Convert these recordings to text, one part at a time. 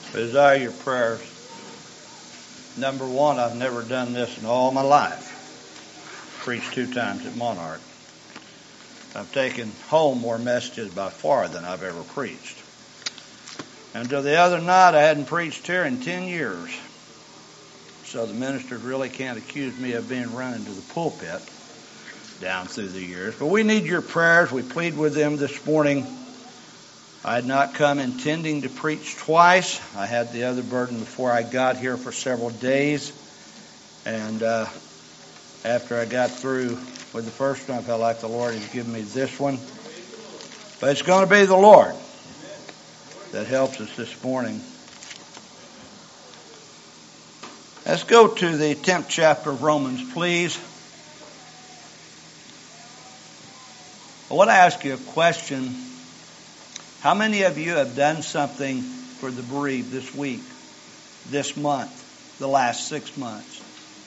Desire your prayers. Number one, I've never done this in all my life. Preached 2 times at Monarch. I've taken home more messages by far than I've ever preached. Until the other night, I hadn't preached here in 10 years. So the ministers really can't accuse me of being running to the pulpit down through the years. But we need your prayers. We plead with them this morning. I had not come intending to preach twice. I had the other burden before I got here for several days. And after I got through with the first one, I felt like the Lord had given me this one. But it's going to be the Lord that helps us this morning. Let's go to the 10th chapter of Romans, please. I want to ask you a question. How many of you have done something for the bereaved this week, this month, the last 6 months?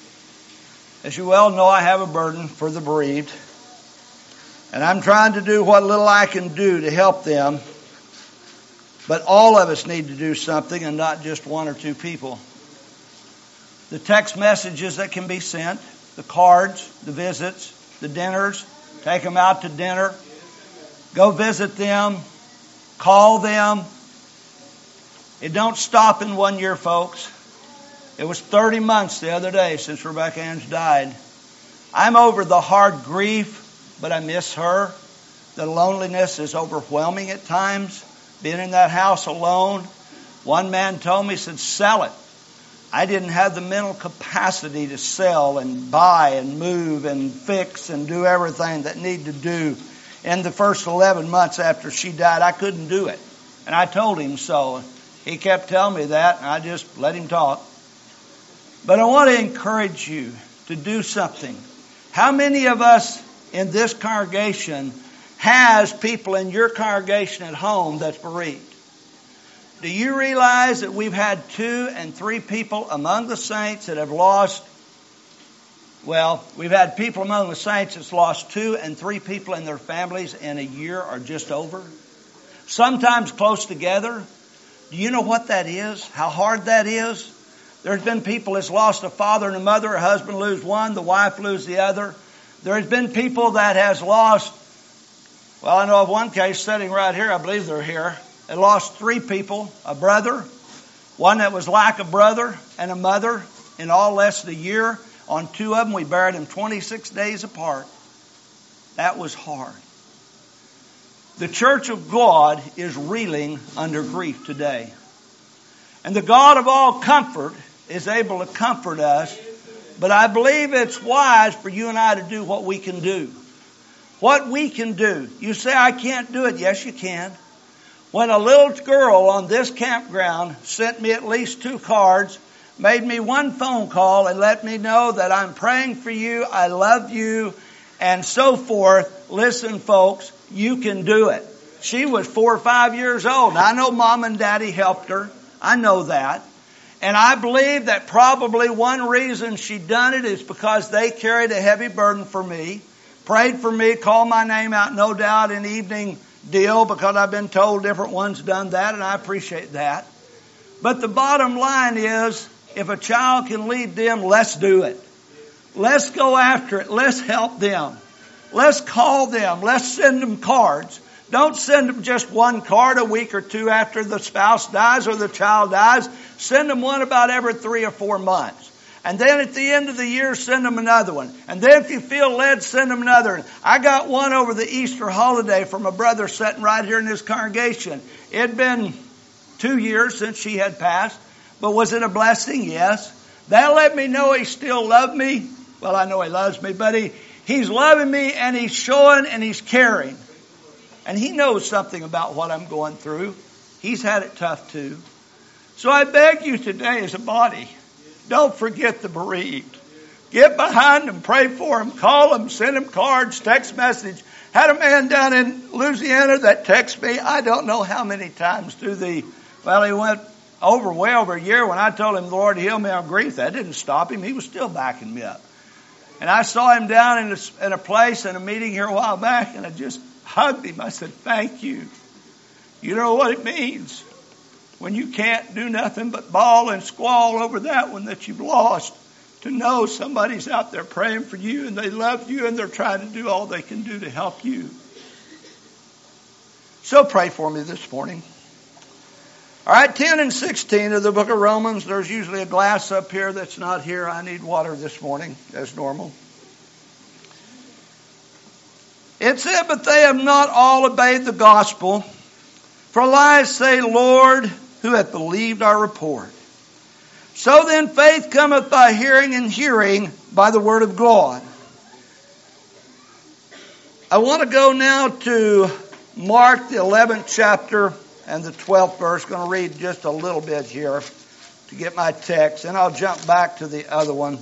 As you well know, I have a burden for the bereaved, and I'm trying to do what little I can do to help them. But all of us need to do something, and not just 1 or 2 people. The text messages that can be sent, the cards, the visits, the dinners, take them out to dinner, go visit them, call them. It don't stop in 1 year, folks. It was 30 months the other day since Rebecca Ann's died. I'm over the hard grief, but I miss her. The loneliness is overwhelming at times. Being in that house alone. One man told me, he said, sell it. I didn't have the mental capacity to sell and buy and move and fix and do everything that needed to do. In the first 11 months after she died, I couldn't do it. And I told him so. He kept telling me that, and I just let him talk. But I want to encourage you to do something. How many of us in this congregation has people in your congregation at home that's bereaved? Do you realize that we've had 2 and 3 people among the saints that have lost? Well, we've had people among the saints that's lost 2 and 3 people in their families in a year or just over. Sometimes close together. Do you know what that is? How hard that is? There's been people that's lost a father and a mother, a husband lose one, the wife lose the other. There's been people that has lost, well, I know of one case sitting right here, I believe they're here. They lost 3 people, a brother, one that was like a brother, and a mother in all less than a year. On 2 of them, we buried them 26 days apart. That was hard. The church of God is reeling under grief today. And the God of all comfort is able to comfort us. But I believe it's wise for you and I to do what we can do. What we can do. You say, I can't do it. Yes, you can. When a little girl on this campground sent me at least 2 cards, made me 1 phone call and let me know that I'm praying for you, I love you, and so forth. Listen, folks, you can do it. She was 4 or 5 years old. Now, I know Mom and Daddy helped her. I know that. And I believe that probably one reason she done it is because they carried a heavy burden for me, prayed for me, called my name out, no doubt, in evening deal, because I've been told different ones done that, and I appreciate that. But the bottom line is, if a child can lead them, let's do it. Let's go after it. Let's help them. Let's call them. Let's send them cards. Don't send them just 1 card a week or 2 after the spouse dies or the child dies. Send them one about every 3 or 4 months. And then at the end of the year, send them another one. And then if you feel led, send them another one. I got one over the Easter holiday from a brother sitting right here in this congregation. It had been 2 years since she had passed. But was it a blessing? Yes. That let me know he still loved me. Well, I know he loves me, but he's loving me, and he's showing and he's caring. And he knows something about what I'm going through. He's had it tough too. So I beg you today as a body, don't forget the bereaved. Get behind them, pray for them, call them, send them cards, text message. Had a man down in Louisiana that texted me, I don't know how many times he went way over a year. When I told him the Lord healed me of grief, that didn't stop him. He was still backing me up. And I saw him down in a place in a meeting here a while back, and I just hugged him. I said, thank you. You know what it means. when you can't do nothing but bawl and squall over that one that you've lost, to know somebody's out there praying for you and they love you and they're trying to do all they can do to help you. So pray for me this morning. All right, 10 and 16 of the book of Romans. There's usually a glass up here that's not here. I need water this morning, as normal. It said, but they have not all obeyed the gospel. For lies say, Lord, who hath believed our report? So then faith cometh by hearing, and hearing by the word of God. I want to go now to Mark, the 11th chapter and the 12th verse. Going to read just a little bit here to get my text. And I'll jump back to the other one.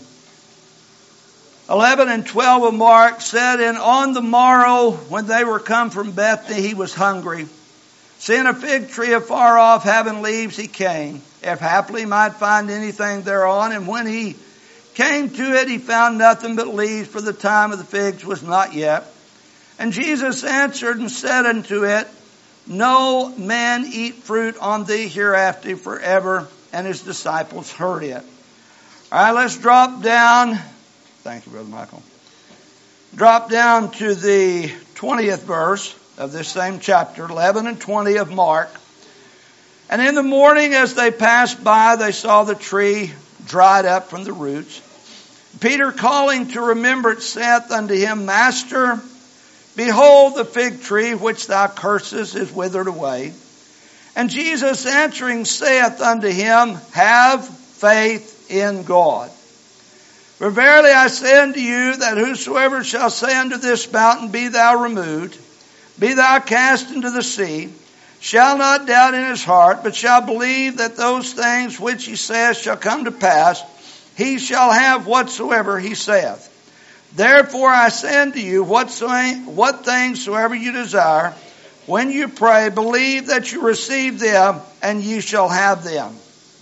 11 and 12 of Mark said, and on the morrow when they were come from Bethany, he was hungry. Seeing a fig tree afar off, having leaves, he came, if haply he might find anything thereon. And when he came to it, he found nothing but leaves, for the time of the figs was not yet. And Jesus answered and said unto it, no man eat fruit on thee hereafter forever. And his disciples heard it. All right, let's drop down. Thank you, Brother Michael. Drop down to the 20th verse of this same chapter, 11 and 20 of Mark. And in the morning as they passed by, they saw the tree dried up from the roots. Peter, calling to remembrance, saith unto him, Master, behold, the fig tree which thou cursest is withered away. And Jesus answering saith unto him, have faith in God. For verily I say unto you, that whosoever shall say unto this mountain, be thou removed, be thou cast into the sea, shall not doubt in his heart, but shall believe that those things which he saith shall come to pass, he shall have whatsoever he saith. Therefore I say unto you, what things soever you desire, when you pray, believe that you receive them, and ye shall have them.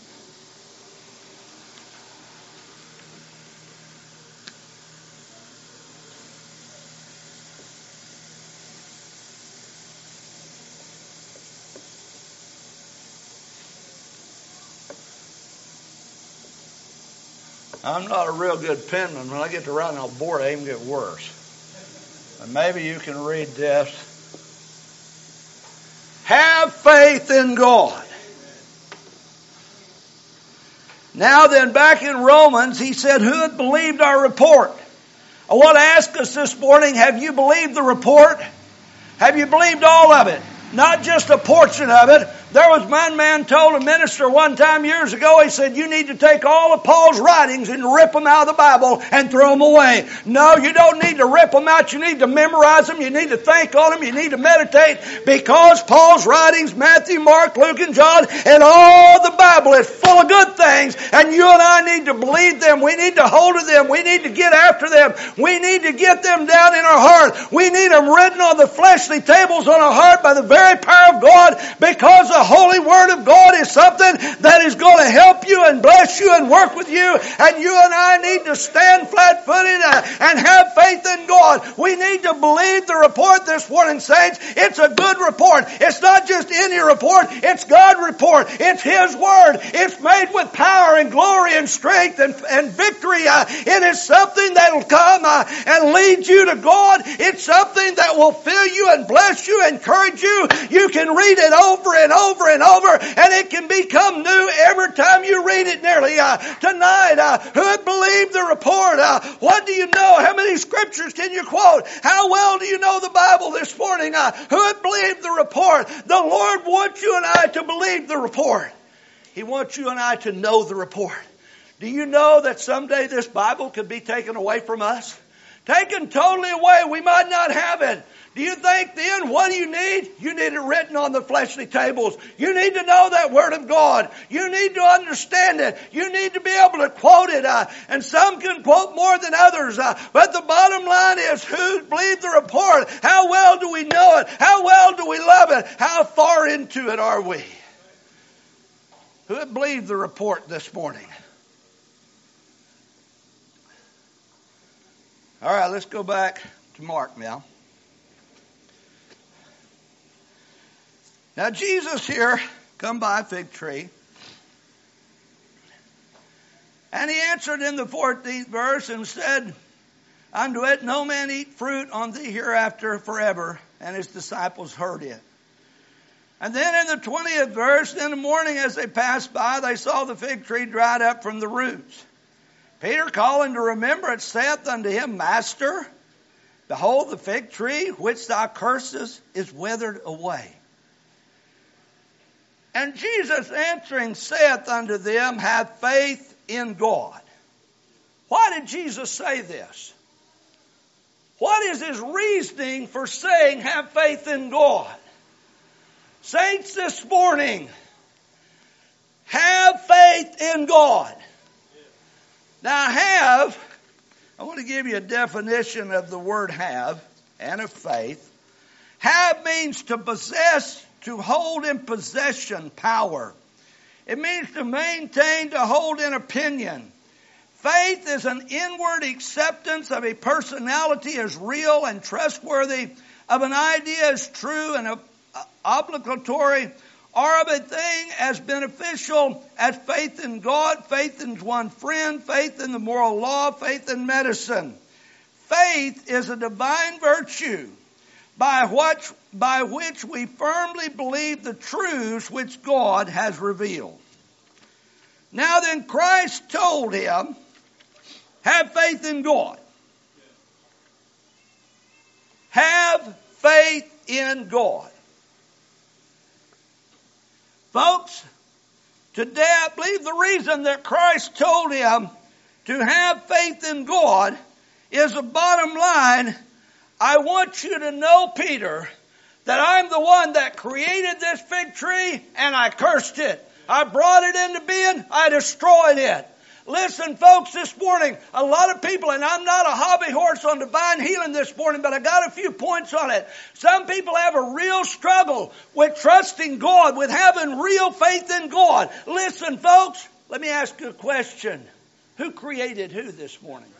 I'm not a real good penman. When I get to writing on a board, I even get worse. And maybe you can read this. Have faith in God. Now then, back in Romans, he said, who had believed our report? I want to ask us this morning, have you believed the report? Have you believed all of it? Not just a portion of it. There was one man told a minister one time years ago, he said, you need to take all of Paul's writings and rip them out of the Bible and throw them away. No, you don't need to rip them out. You need to memorize them. You need to think on them. You need to meditate, because Paul's writings, Matthew, Mark, Luke, and John, and all the Bible is full of good things, and you and I need to believe them. We need to hold to them. We need to get after them. We need to get them down in our heart. We need them written on the fleshly tables on our heart by the very power of God, because the Holy Word of God is something that is going to help you and bless you and work with you. And you and I need to stand flat-footed and have faith in God. We need to believe the report this morning, saints. It's a good report. It's not just any report. It's God's report. It's His Word. It's made with power and glory and strength and victory. It is something that will come and lead you to God. It's something that will fill you and bless you, encourage you. You can read it over and over and over, and it can become new every time you read it nearly. Tonight, who had believed the report? What do you know? How many scriptures can you quote? How well do you know the Bible this morning? Who had believed the report? The Lord wants you and I to believe the report. He wants you and I to know the report. Do you know that someday this Bible could be taken away from us? Taken totally away. We might not have it. Do you think then, what do you need? You need it written on the fleshly tables. You need to know that Word of God. You need to understand it. You need to be able to quote it. And some can quote more than others. But the bottom line is, who believed the report? How well do we know it? How well do we love it? How far into it are we? Who had believed the report this morning? All right, let's go back to Mark now. Now Jesus here come by a fig tree. And he answered in the 14th verse and said unto it, No man eat fruit on thee hereafter forever. And his disciples heard it. And then in the 20th verse, in the morning as they passed by, they saw the fig tree dried up from the roots. Peter, calling to remembrance, saith unto him, Master, behold, the fig tree which thou cursest is withered away. And Jesus answering saith unto them, Have faith in God. Why did Jesus say this? What is his reasoning for saying, have faith in God? Saints, this morning, have faith in God. Now, I want to give you a definition of the word have and of faith. Have means to possess, to hold in possession, power. It means to maintain, to hold in opinion. Faith is an inward acceptance of a personality as real and trustworthy, of an idea as true and obligatory, or of a thing as beneficial as faith in God, faith in one's friend, faith in the moral law, faith in medicine. Faith is a divine virtue by which we firmly believe the truths which God has revealed. Now then, Christ told him, have faith in God. Have faith in God. Folks, today I believe the reason that Christ told him to have faith in God is the bottom line. I want you to know, Peter, that I'm the one that created this fig tree and I cursed it. I brought it into being. I destroyed it. Listen, folks, this morning, a lot of people, and I'm not a hobby horse on divine healing this morning, but I got a few points on it. Some people have a real struggle with trusting God, with having real faith in God. Listen, folks, let me ask you a question. Who created who this morning?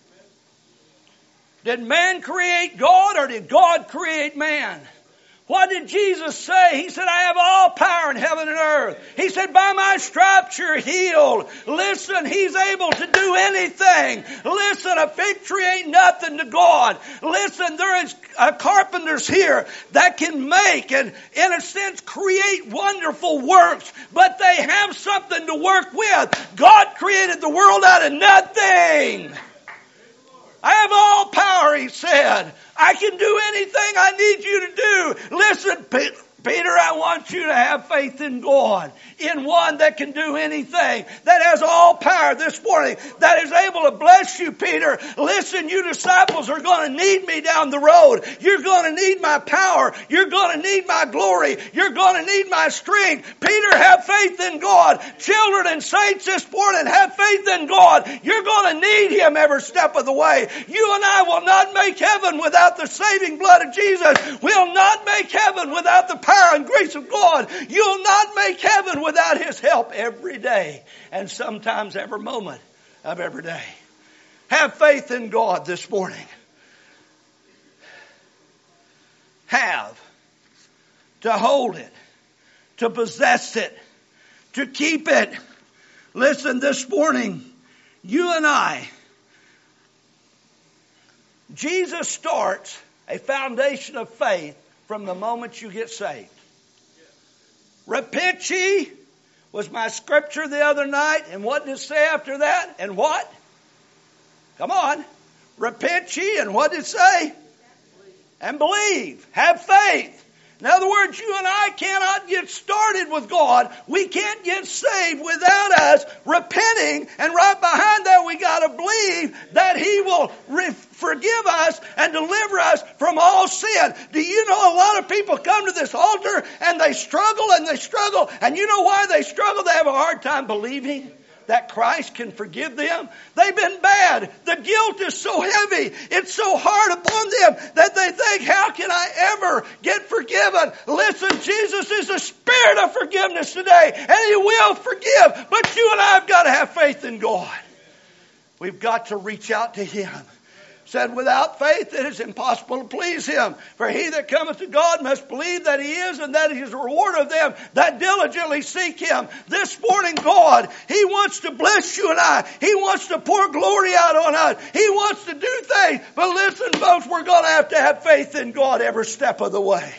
Did man create God or did God create man? What did Jesus say? He said, I have all power in heaven and earth. He said, by my stripes you're healed. Listen, he's able to do anything. Listen, a fig tree ain't nothing to God. Listen, there is carpenters here that can make and, in a sense, create wonderful works, but they have something to work with. God created the world out of nothing. I have all power, he said. I can do anything I need you to do. Listen, Peter, I want you to have faith in God, in one that can do anything, that has all power this morning, that is able to bless you, Peter. Listen, you disciples are going to need me down the road. You're going to need my power. You're going to need my glory. You're going to need my strength. Peter, have faith in God. Children and saints this morning, have faith in God. You're going to need Him every step of the way. You and I will not make heaven without the saving blood of Jesus. We'll not make heaven without the power and grace of God. You'll not make heaven without His help every day and sometimes every moment of every day. Have faith in God this morning. Have. To hold it. To possess it. To keep it. Listen, this morning, you and I, Jesus starts a foundation of faith from the moment you get saved. Repent ye was my scripture the other night. And what did it say after that? And what? Come on. Repent ye, and what did it say? And believe. Have faith. In other words, you and I cannot get started with God. We can't get saved without us repenting. And right behind that, we got to believe that He will forgive us and deliver us from all sin. Do you know a lot of people come to this altar and they struggle and they struggle. And you know why they struggle? They have a hard time believing that Christ can forgive them. They've been bad. The guilt is so heavy. It's so hard upon them that they think, how can I ever get forgiven? Listen, Jesus is the Spirit of forgiveness today, and He will forgive. But you and I have got to have faith in God. We've got to reach out to Him. said, without faith it is impossible to please Him. For he that cometh to God must believe that He is, and that He is a reward of them that diligently seek Him. This morning, God, He wants to bless you and I. He wants to pour glory out on us. He wants to do things. But listen, folks, we're going to have faith in God every step of the way.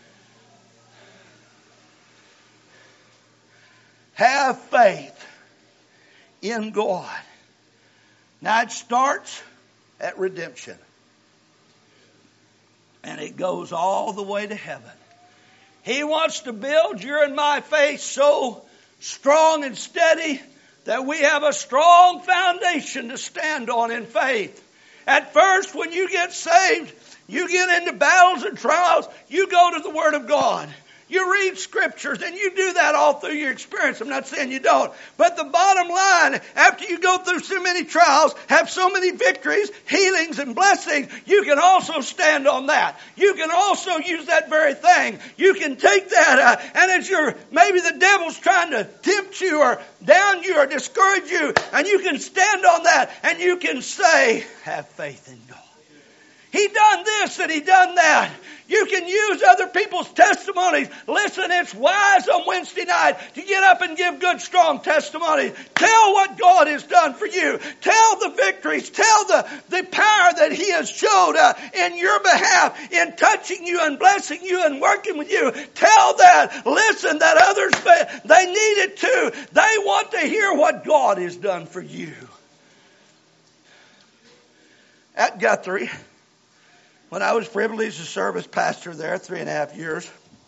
Have faith in God. Now it starts at redemption. And it goes all the way to heaven. He wants to build your and my faith so strong and steady that we have a strong foundation to stand on in faith. At first, when you get saved, you get into battles and trials, you go to the Word of God. You read scriptures, and you do that all through your experience. I'm not saying you don't. But the bottom line, after you go through so many trials, have so many victories, healings, and blessings, you can also stand on that. You can also use that very thing. You can take that, and as maybe the devil's trying to tempt you or down you or discourage you, and you can stand on that, and you can say, have faith in God. He done this and He done that. You can use other people's testimonies. Listen, it's wise on Wednesday night to get up and give good, strong testimonies. Tell what God has done for you. Tell the victories. Tell the power that He has showed in your behalf, in touching you and blessing you and working with you. Tell that. Listen, that others, they need it too. They want to hear what God has done for you. At Guthrie, when I was privileged to serve as pastor there 3.5 years,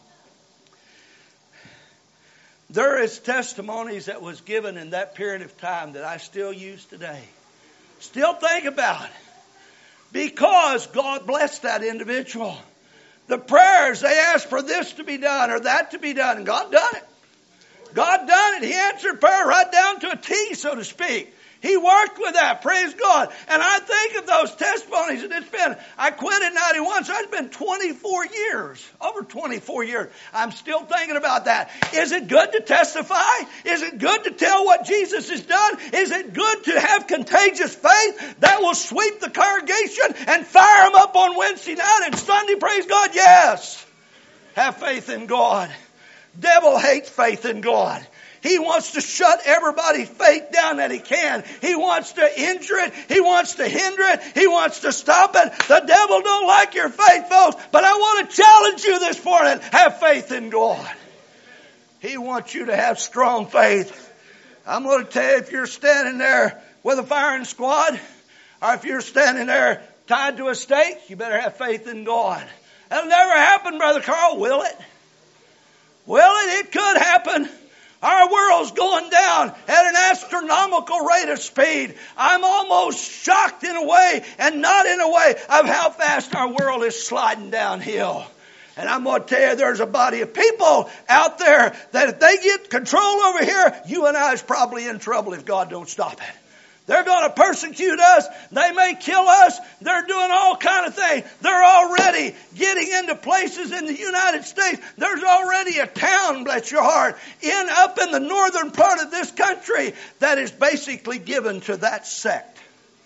there is testimonies that was given in that period of time that I still use today. Still think about. Because God blessed that individual. The prayers, they asked for this to be done or that to be done, and God done it. God done it. He answered prayer right down to a T, so to speak. He worked with that. Praise God. And I think of those testimonies. And I quit in 91, so it's been 24 years. Over 24 years. I'm still thinking about that. Is it good to testify? Is it good to tell what Jesus has done? Is it good to have contagious faith that will sweep the congregation and fire them up on Wednesday night and Sunday? Praise God. Yes. Have faith in God. Devil hates faith in God. He wants to shut everybody's faith down that he can. He wants to injure it. He wants to hinder it. He wants to stop it. The devil don't like your faith, folks. But I want to challenge you this morning. Have faith in God. He wants you to have strong faith. I'm going to tell you, if you're standing there with a firing squad, or if you're standing there tied to a stake, you better have faith in God. That'll never happen, Brother Carl, will it? Will it? It could happen. Our world's going down at an astronomical rate of speed. I'm almost shocked in a way and not in a way of how fast our world is sliding downhill. And I'm going to tell you, there's a body of people out there that if they get control over here, you and I is probably in trouble if God don't stop it. They're going to persecute us. They may kill us. They're doing all kind of things. They're already getting into places in the United States. There's already a town, bless your heart, up in the northern part of this country that is basically given to that sect.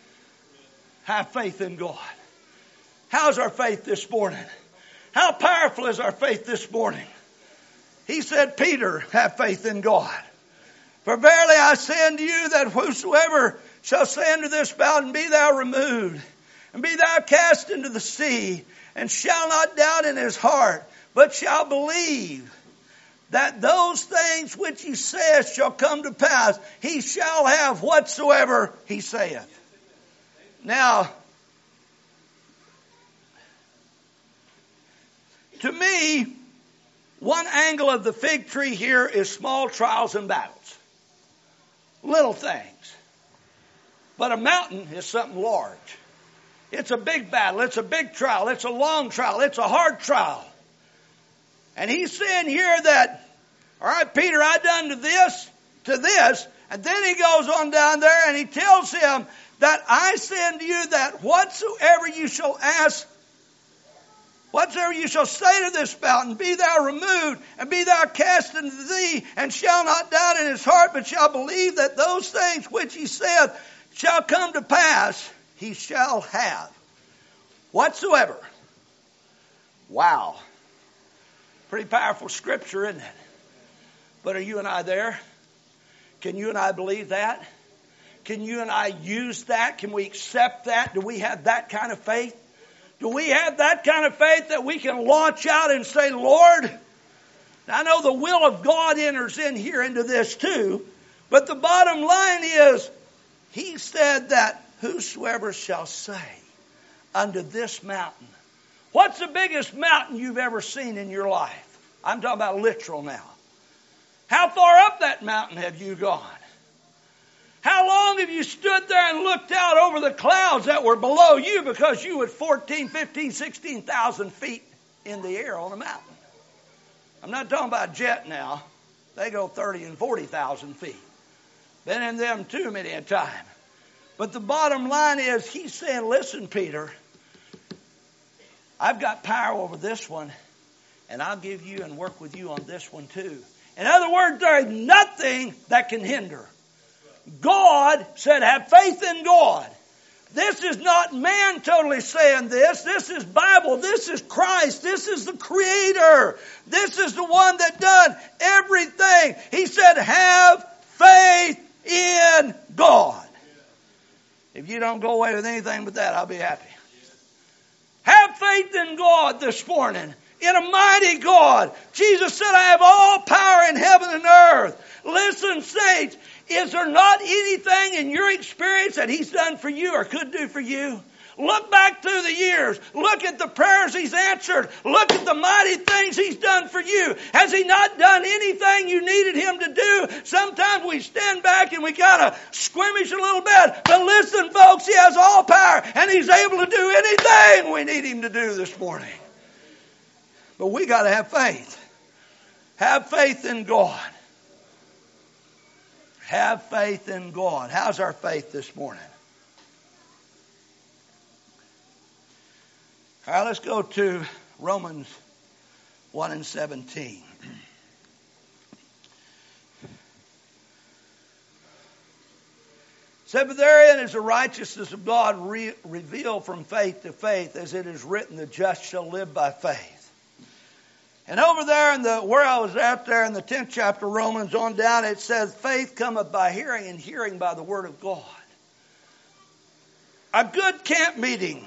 Have faith in God. How's our faith this morning? How powerful is our faith this morning? He said, Peter, have faith in God. For verily I say unto you that whosoever shall say unto this mountain, be thou removed, and be thou cast into the sea, and shall not doubt in his heart, but shall believe that those things which he saith shall come to pass, he shall have whatsoever he saith. Now, to me, one angle of the fig tree here is small trials and battles. Little things. But a mountain is something large. It's a big battle. It's a big trial. It's a long trial. It's a hard trial. And he's saying here that, all right, Peter, I done to this. And then he goes on down there and he tells him that I say unto you that whatsoever you shall ask, whatsoever you shall say to this mountain, be thou removed, and be thou cast into the sea, and shall not doubt in his heart, but shall believe that those things which he saith shall come to pass, he shall have. whatsoever. Wow. Pretty powerful scripture, isn't it? But are you and I there? Can you and I believe that? Can you and I use that? Can we accept that? Do we have that kind of faith? Do we have that kind of faith that we can launch out and say, Lord, I know the will of God enters in here into this too, but the bottom line is, He said that whosoever shall say unto this mountain. What's the biggest mountain you've ever seen in your life? I'm talking about literal now. How far up that mountain have you gone? How long have you stood there and looked out over the clouds that were below you because you were 14, 15, 16,000 feet in the air on a mountain? I'm not talking about jet now. They go 30 and 40,000 feet. Been in them too many a time. But the bottom line is, He's saying, listen, Peter, I've got power over this one, and I'll give you and work with you on this one too. In other words, there is nothing that can hinder. God said, have faith in God. This is not man totally saying this. This is Bible. This is Christ. This is the Creator. This is the one that done everything. He said, have faith in God. If you don't go away with anything but that, I'll be happy. Have faith in God this morning. In a mighty God. Jesus said, I have all power in heaven and earth. Listen, saints, is there not anything in your experience that He's done for you or could do for you? Look back through the years. Look at the prayers He's answered. Look at the mighty things He's done for you. Has He not done anything you needed Him to do? Sometimes we stand back and we kind of squirmish a little bit. But listen, folks, He has all power and He's able to do anything we need Him to do this morning. But we got to have faith. Have faith in God. Have faith in God. How's our faith this morning? All right, let's go to Romans 1 and 17. Said, but therein is the righteousness of God revealed from faith to faith, as it is written, the just shall live by faith. And over there where I was at there in the 10th chapter of Romans on down, it says, faith cometh by hearing, and hearing by the word of God. A good camp meeting,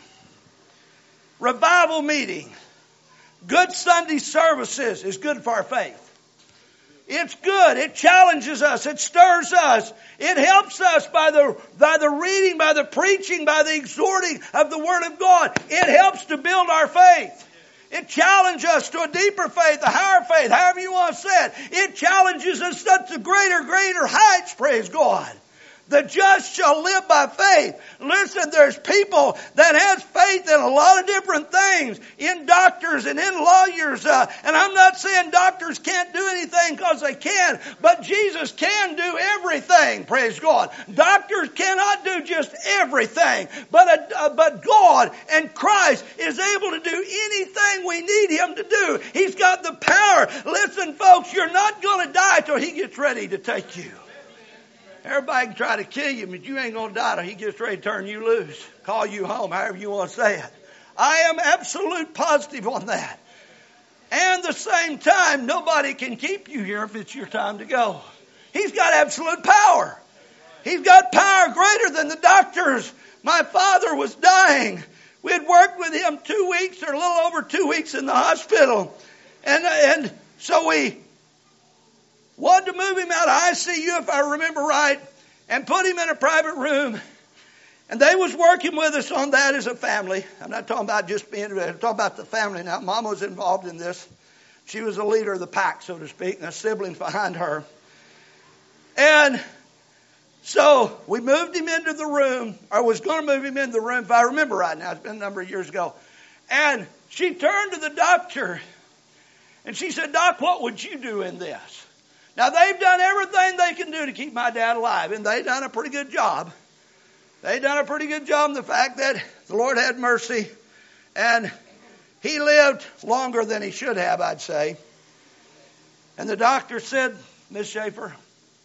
revival meeting, good Sunday services is good for our faith. It's good. It challenges us. It stirs us. It helps us by the reading, by the preaching, by the exhorting of the Word of God. It helps to build our faith. It challenges us to a deeper faith, a higher faith, however you want to say it. It challenges us to greater heights, praise God. The just shall live by faith. Listen, there's people that has faith in a lot of different things, in doctors and in lawyers. And I'm not saying doctors can't do anything because they can, but Jesus can do everything, praise God. Doctors cannot do just everything, but God and Christ is able to do anything we need Him to do. He's got the power. Listen, folks, you're not going to die till He gets ready to take you. Everybody can try to kill you, but you ain't going to die till He gets ready to turn you loose, call you home, however you want to say it. I am absolute positive on that. And at the same time, nobody can keep you here if it's your time to go. He's got absolute power. He's got power greater than the doctors. My father was dying. We had worked with him 2 weeks or a little over 2 weeks in the hospital. And so we wanted to move him out of ICU, if I remember right, and put him in a private room. And they was working with us on that as a family. I'm not talking about just being, I'm talking about the family now. Mama was involved in this. She was the leader of the pack, so to speak, and the siblings behind her. And so we moved him into the room, or was going to move him into the room, if I remember right now. It's been a number of years ago. And she turned to the doctor, and she said, Doc, what would you do in this? Now, they've done everything they can do to keep my dad alive, and they've done a pretty good job. They've done a pretty good job in the fact that the Lord had mercy, and he lived longer than he should have, I'd say. And the doctor said, Miss Schaefer,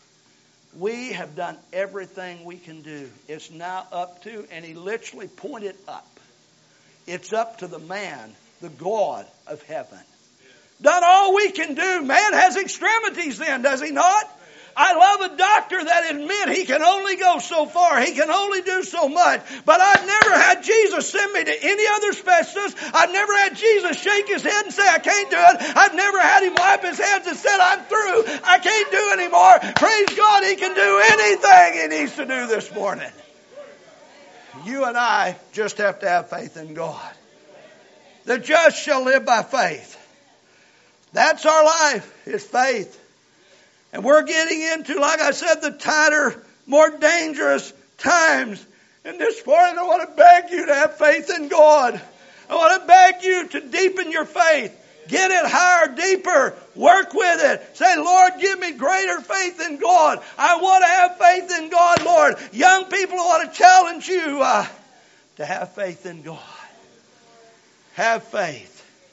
we have done everything we can do. It's now up to, and he literally pointed up. It's up to the man, the God of heaven. Done all we can do. Man has extremities then, does he not? I love a doctor that admit he can only go so far. He can only do so much. But I've never had Jesus send me to any other specialist. I've never had Jesus shake his head and say, I can't do it. I've never had him wipe his hands and said, I'm through. I can't do anymore. Praise God, he can do anything he needs to do this morning. You and I just have to have faith in God. The just shall live by faith. That's our life, is faith. And we're getting into, like I said, the tighter, more dangerous times. And this morning I want to beg you to have faith in God. I want to beg you to deepen your faith. Get it higher, deeper. Work with it. Say, Lord, give me greater faith in God. I want to have faith in God, Lord. Young people, I want to challenge you to have faith in God. Have faith.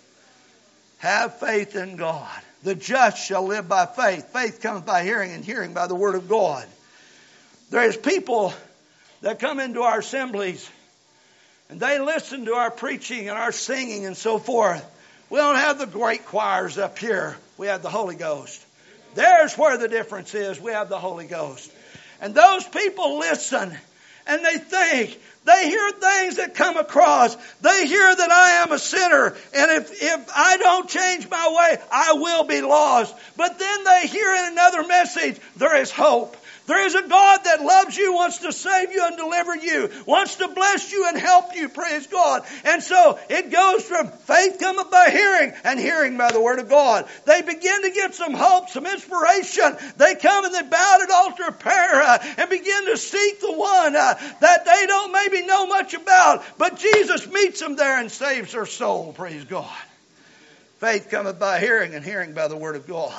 Have faith in God. The just shall live by faith. Faith comes by hearing, and hearing by the word of God. There's people that come into our assemblies, and they listen to our preaching and our singing and so forth. We don't have the great choirs up here. We have the Holy Ghost. There's where the difference is. We have the Holy Ghost. And those people listen, and they think. They hear things that come across. They hear that I am a sinner. And if I don't change my way, I will be lost. But then they hear in another message, there is hope. There is a God that loves you, wants to save you and deliver you, wants to bless you and help you, praise God. And so it goes from faith cometh by hearing, and hearing by the word of God. They begin to get some hope, some inspiration. They come and they bow at the altar of prayer and begin to seek the one that they don't maybe know much about. But Jesus meets them there and saves their soul, praise God. Faith cometh by hearing, and hearing by the word of God.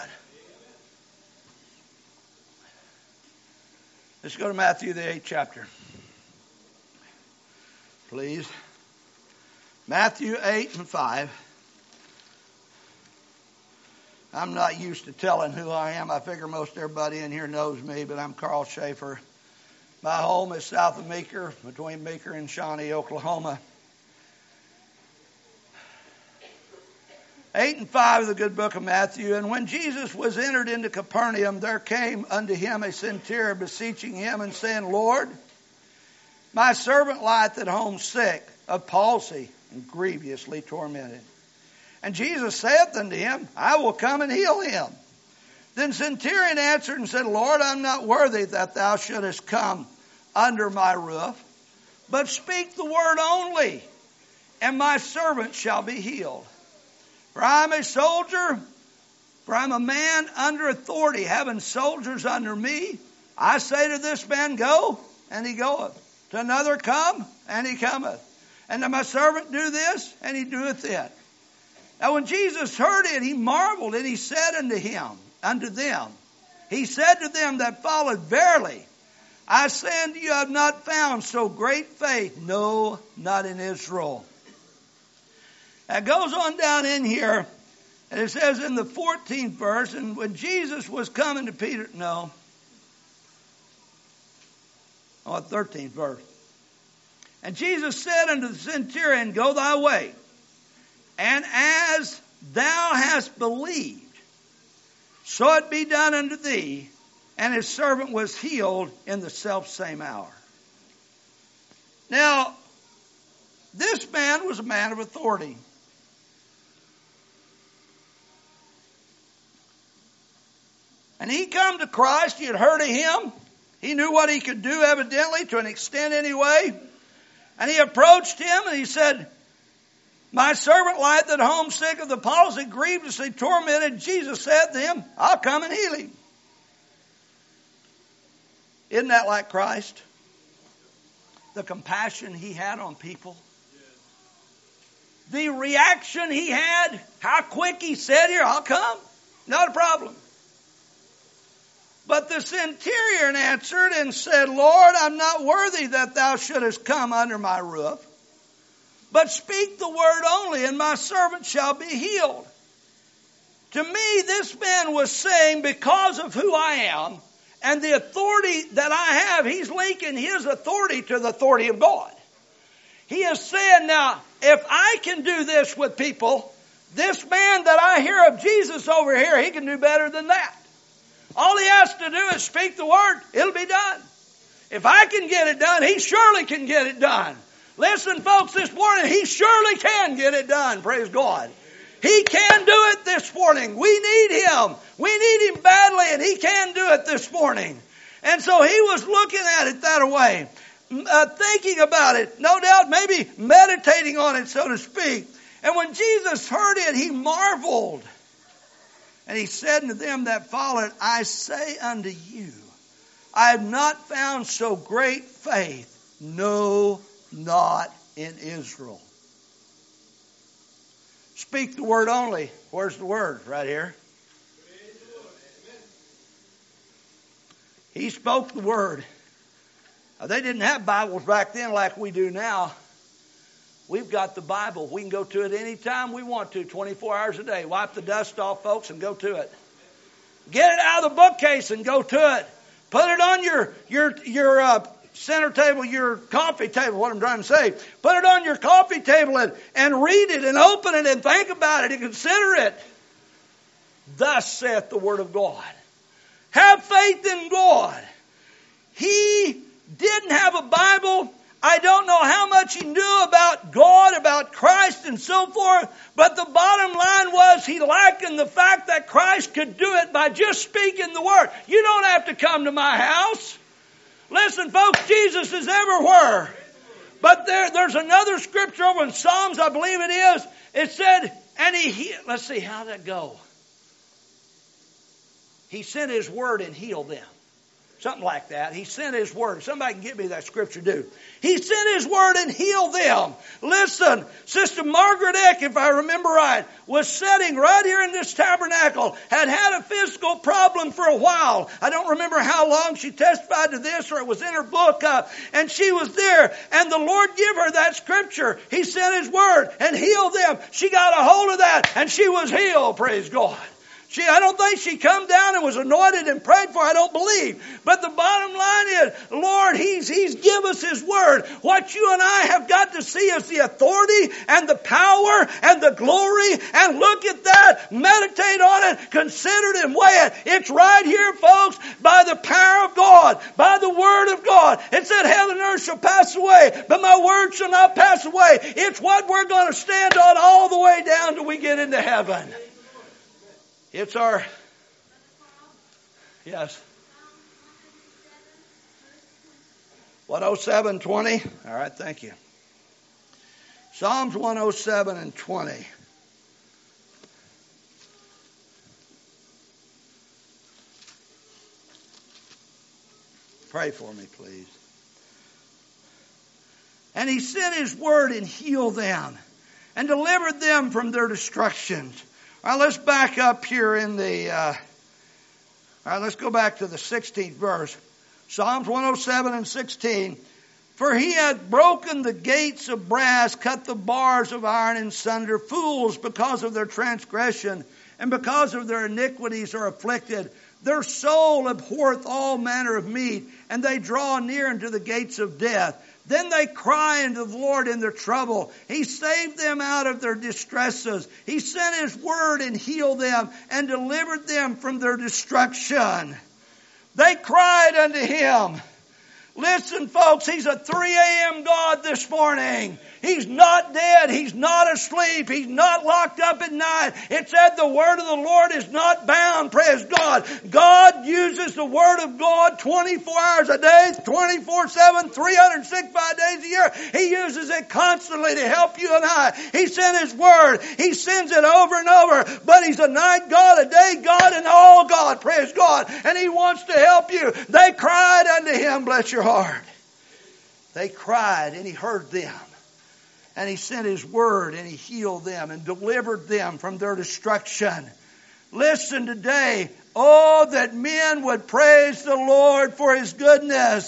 Let's go to Matthew, the 8th chapter. Please. Matthew 8 and 5. I'm not used to telling who I am. I figure most everybody in here knows me, but I'm Carl Schaefer. My home is south of Meeker, between Meeker and Shawnee, Oklahoma. 8 and 5 of the good book of Matthew. And when Jesus was entered into Capernaum, there came unto him a centurion beseeching him and saying, Lord, my servant lieth at home sick of palsy and grievously tormented. And Jesus saith unto him, I will come and heal him. Then centurion answered and said, Lord, I'm not worthy that thou shouldest come under my roof, but speak the word only, and my servant shall be healed. For I'm a soldier, for I'm a man under authority, having soldiers under me. I say to this man, go, and he goeth. To another, come, and he cometh. And to my servant, do this, and he doeth it. Now when Jesus heard it, he marveled, and he said unto them, he said to them that followed, verily, I say unto you, I have not found so great faith, no, not in Israel. It goes on down in here, and it says in the 14th verse, and when Jesus was coming to Peter, 13th verse. And Jesus said unto the centurion, go thy way, and as thou hast believed, so it be done unto thee. And his servant was healed in the selfsame hour. Now, this man was a man of authority. And he come to Christ. He had heard of him. He knew what he could do, evidently, to an extent anyway. And he approached him and he said, my servant lieth at home sick of the palsy, grievously tormented. Jesus said to him, I'll come and heal him. Isn't that like Christ? The compassion he had on people. The reaction he had, how quick he said, here, I'll come. Not a problem. But the centurion answered and said, Lord, I'm not worthy that thou shouldest come under my roof, but speak the word only, and my servant shall be healed. To me, this man was saying, because of who I am and the authority that I have, he's linking his authority to the authority of God. He is saying, now, if I can do this with people, this man that I hear of Jesus over here, he can do better than that. All he has to do is speak the word. It'll be done. If I can get it done, he surely can get it done. Listen, folks, this morning, he surely can get it done. Praise God. He can do it this morning. We need him. We need him badly, and he can do it this morning. And so he was looking at it that way, thinking about it, no doubt, maybe meditating on it, so to speak. And when Jesus heard it, he marveled. And he said unto them that followed, I say unto you, I have not found so great faith, no, not in Israel. Speak the word only. Where's the word? Right here. He spoke the word. Now, they didn't have Bibles back then like we do now. We've got the Bible. We can go to it anytime we want to, 24 hours a day. Wipe the dust off, folks, and go to it. Get it out of the bookcase and go to it. Put it on your center table, your coffee table, what I'm trying to say. Put it on your coffee table and read it and open it and think about it and consider it. Thus saith the word of God. Have faith in God. He didn't have a Bible. I don't know how much he knew about God, about Christ and so forth, but the bottom line was he likened the fact that Christ could do it by just speaking the word. You don't have to come to my house. Listen, folks, Jesus is everywhere. But there's another scripture over in Psalms, I believe it is. It said, and let's see, how'd that go? He sent his word and healed them. Something like that. He sent his word. Somebody can give me that scripture, do. He sent his word and healed them. Listen, Sister Margaret Eck, if I remember right, was sitting right here in this tabernacle, had a physical problem for a while. I don't remember how long she testified to this, or it was in her book, and she was there, and the Lord gave her that scripture. He sent his word and healed them. She got a hold of that, and she was healed, praise God. I don't think she come down and was anointed and prayed for. I don't believe. But the bottom line is, Lord, He's give us His word. What you and I have got to see is the authority and the power and the glory. And look at that. Meditate on it. Consider it and weigh it. It's right here, folks, by the power of God, by the word of God. It said, heaven and earth shall pass away, but my word shall not pass away. It's what we're going to stand on all the way down till we get into heaven. It's our, yes. 107:20. All right, thank you. Psalms 107:20. Pray for me, please. And he sent his word and healed them and delivered them from their destructions. All right, let's back up here in the, all right, let's go back to the 16th verse. Psalms 107:16. For he hath broken the gates of brass, cut the bars of iron in sunder. Fools, because of their transgression and because of their iniquities, are afflicted. Their soul abhorreth all manner of meat, and they draw near unto the gates of death. Then they cry unto the Lord in their trouble. He saved them out of their distresses. He sent his word and healed them and delivered them from their destruction. They cried unto him. Listen, folks, he's a 3 a.m. God this morning. He's not dead. He's not asleep. He's not locked up at night. It said the word of the Lord is not bound. Praise God. God uses the word of God 24 hours a day, 24/7, 365 days a year. He uses it constantly to help you and I. He sent his word. He sends it over and over. But he's a night God, a day God, and all God. Praise God. And he wants to help you. They cried unto him, bless your heart. They cried and he heard them. And he sent his word and he healed them and delivered them from their destruction. Listen today. Oh, that men would praise the Lord for his goodness.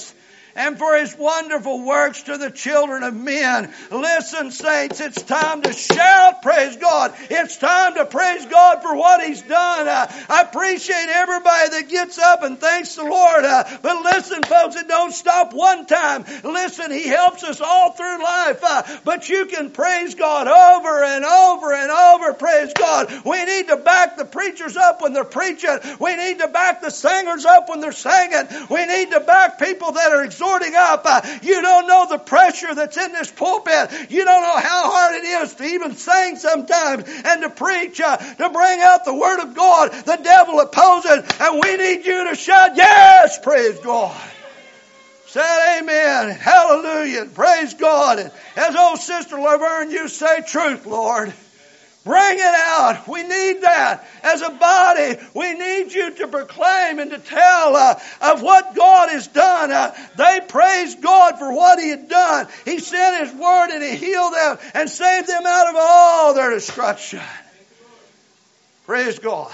and for His wonderful works to the children of men. Listen, saints, it's time to shout, praise God. It's time to praise God for what He's done. I appreciate everybody that gets up and thanks the Lord. But listen, folks, it don't stop one time. Listen, He helps us all through life. But you can praise God over and over and over, praise God. We need to back the preachers up when they're preaching. We need to back the singers up when they're singing. We need to back people that are exhorting up. You don't know the pressure that's in this pulpit. You don't know how hard it is to even sing sometimes and to preach, to bring out the Word of God. The devil opposes, and we need you to shout, yes, praise God. Say amen. Hallelujah. Praise God. And as old Sister Laverne, you say, truth, Lord. Bring it out. We need that. As a body, we need you to proclaim and to tell of what God has done. They praised God for what He had done. He sent His word and He healed them and saved them out of all their destruction. Praise God.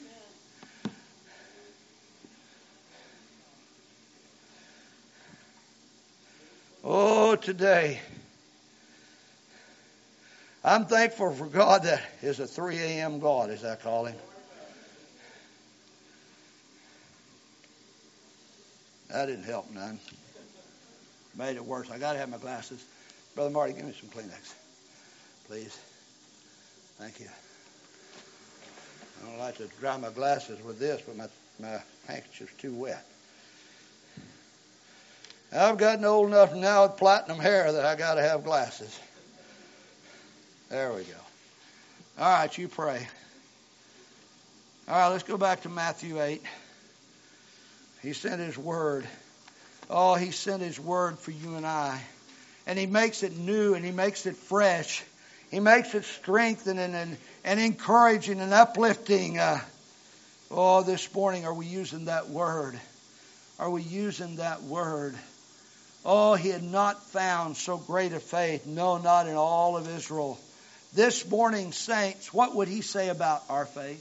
Oh, today, I'm thankful for God that is a 3 a.m. God, as I call Him. That didn't help none. Made it worse. I got to have my glasses. Brother Marty, give me some Kleenex, please. Thank you. I don't like to dry my glasses with this, but my handkerchief's too wet. I've gotten old enough now with platinum hair that I got to have glasses. There we go. All right, you pray. All right, let's go back to Matthew 8. He sent His word. Oh, He sent His word for you and I. And He makes it new and He makes it fresh. He makes it strengthening and encouraging and uplifting. This morning, are we using that word? Are we using that word? Oh, he had not found so great a faith. No, not in all of Israel. This morning, saints, what would he say about our faith?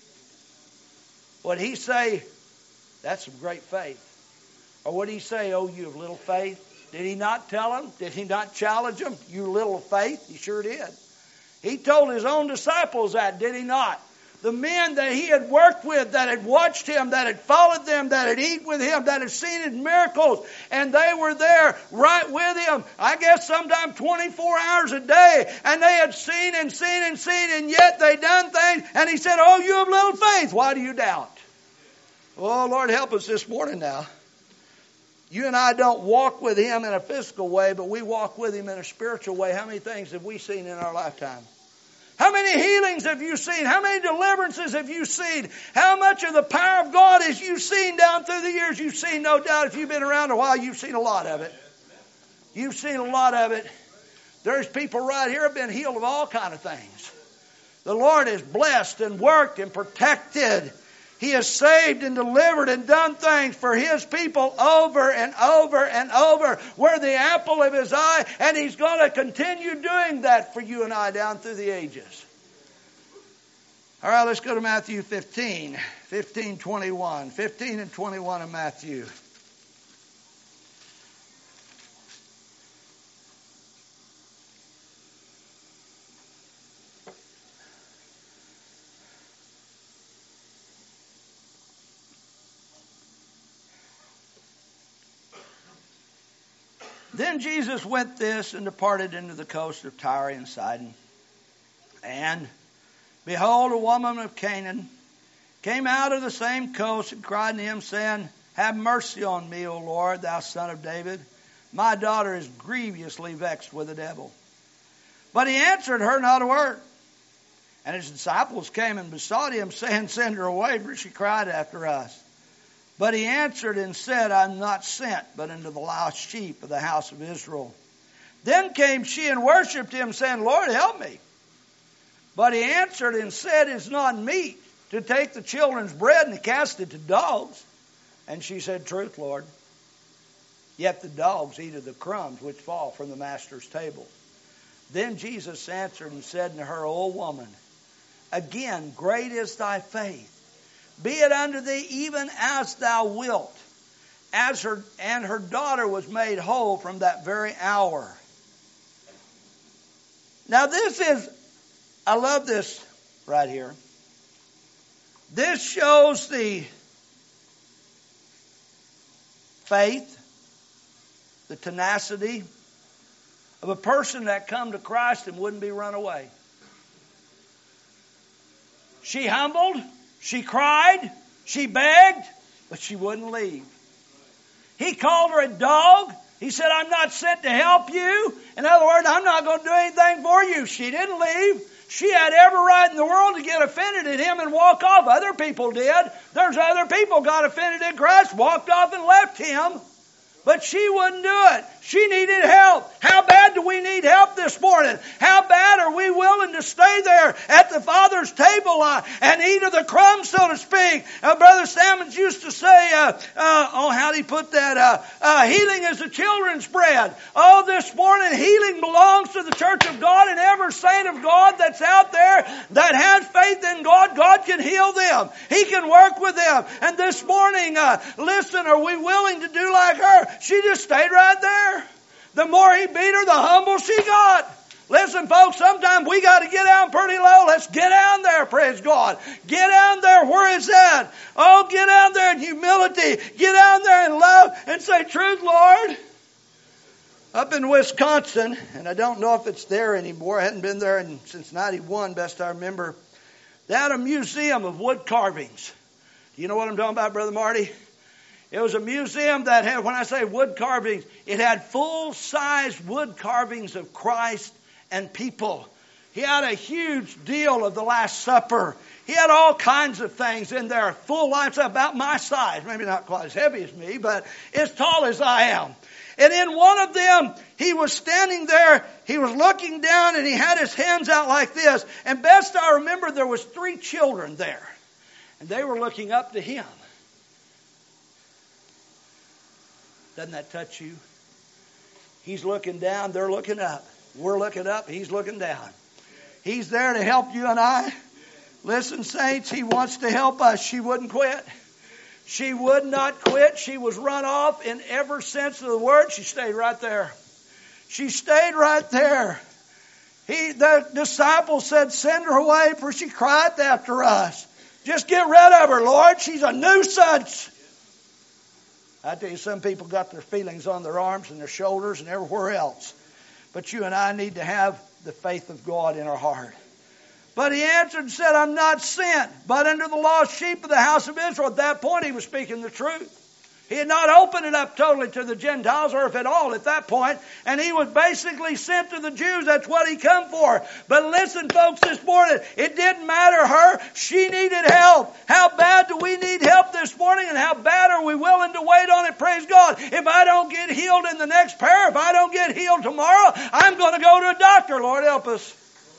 Would he say, that's some great faith? Or would he say, oh, you have little faith? Did he not tell them? Did he not challenge them? You little faith? He sure did. He told his own disciples that, did he not? The men that he had worked with, that had watched him, that had followed them, that had eaten with him, that had seen his miracles, and they were there right with him, I guess sometime 24 hours a day, and they had seen and seen and seen, and yet they done things, and he said, oh, you have little faith, why do you doubt? Oh, Lord, help us this morning now. You and I don't walk with him in a physical way, but we walk with him in a spiritual way. How many things have we seen in our lifetime? How many healings have you seen? How many deliverances have you seen? How much of the power of God has you seen down through the years? You've seen, no doubt, if you've been around a while, you've seen a lot of it. You've seen a lot of it. There's people right here who have been healed of all kind of things. The Lord has blessed and worked and protected. He has saved and delivered and done things for His people over and over and over. We're the apple of His eye, and He's going to continue doing that for you and I down through the ages. All right, let's go to Matthew 15, 21. 15 and 21 of Matthew. Then Jesus went this and departed into the coast of Tyre and Sidon. And behold, a woman of Canaan came out of the same coast and cried to him, saying, have mercy on me, O Lord, thou son of David. My daughter is grievously vexed with the devil. But he answered her not a word. And his disciples came and besought him, saying, send her away, for she cried after us. But he answered and said, I am not sent, but unto the lost sheep of the house of Israel. Then came she and worshipped him, saying, Lord, help me. But he answered and said, it's not meet to take the children's bread and to cast it to dogs. And she said, truth, Lord. Yet the dogs eat of the crumbs which fall from the master's table. Then Jesus answered and said unto her, O woman, again, great is thy faith. Be it unto thee even as thou wilt. and her daughter was made whole from that very hour. Now I love this right here. This shows the faith, the tenacity of a person that come to Christ and wouldn't be run away. She humbled, she cried, she begged, but she wouldn't leave. He called her a dog. He said, I'm not sent to help you. In other words, I'm not going to do anything for you. She didn't leave. She had every right in the world to get offended at him and walk off. Other people did. There's other people got offended at Christ, walked off and left him. But she wouldn't do it. She needed help. How bad do we need help this morning? How bad are we willing to stay there at the Father's table and eat of the crumbs, so to speak? Brother Sammons used to say, how'd he put that? Healing is the children's bread. Oh, this morning healing belongs to the church of God, and every saint of God that's out there that has faith in God, God can heal them. He can work with them. And this morning, listen, are we willing to do like her? She just stayed right there. The more he beat her, the humble she got. Listen, folks, sometimes we got to get down pretty low. Let's get down there, praise God. Get down there where it's at. Oh, get down there in humility. Get down there in love and say, truth, Lord. Up in Wisconsin, and I don't know if it's there anymore. I hadn't been there since 91, best I remember. They had a museum of wood carvings. You know what I'm talking about, Brother Marty? It was a museum that had, when I say wood carvings, it had full-size wood carvings of Christ and people. He had a huge deal of the Last Supper. He had all kinds of things in there, full lines about my size. Maybe not quite as heavy as me, but as tall as I am. And in one of them, he was standing there, he was looking down, and he had his hands out like this. And best I remember, there was 3 children there. And they were looking up to him. Doesn't that touch you? He's looking down, they're looking up. We're looking up, he's looking down. He's there to help you and I. Listen, saints, he wants to help us. She wouldn't quit. She would not quit. She was run off in every sense of the word. She stayed right there. She stayed right there. The disciples said, send her away, for she cried after us. Just get rid of her, Lord. She's a nuisance. I tell you, some people got their feelings on their arms and their shoulders and everywhere else. But you and I need to have the faith of God in our heart. But he answered and said, I'm not sent, but unto the lost sheep of the house of Israel. At that point, he was speaking the truth. He had not opened it up totally to the Gentiles, or if at all at that point. And he was basically sent to the Jews. That's what he come for. But listen, folks, this morning, it didn't matter her. She needed help. How bad do we need help this morning? And how bad are we willing to wait on it? Praise God. If I don't get healed in the next prayer, if I don't get healed tomorrow, I'm going to go to a doctor. Lord help us.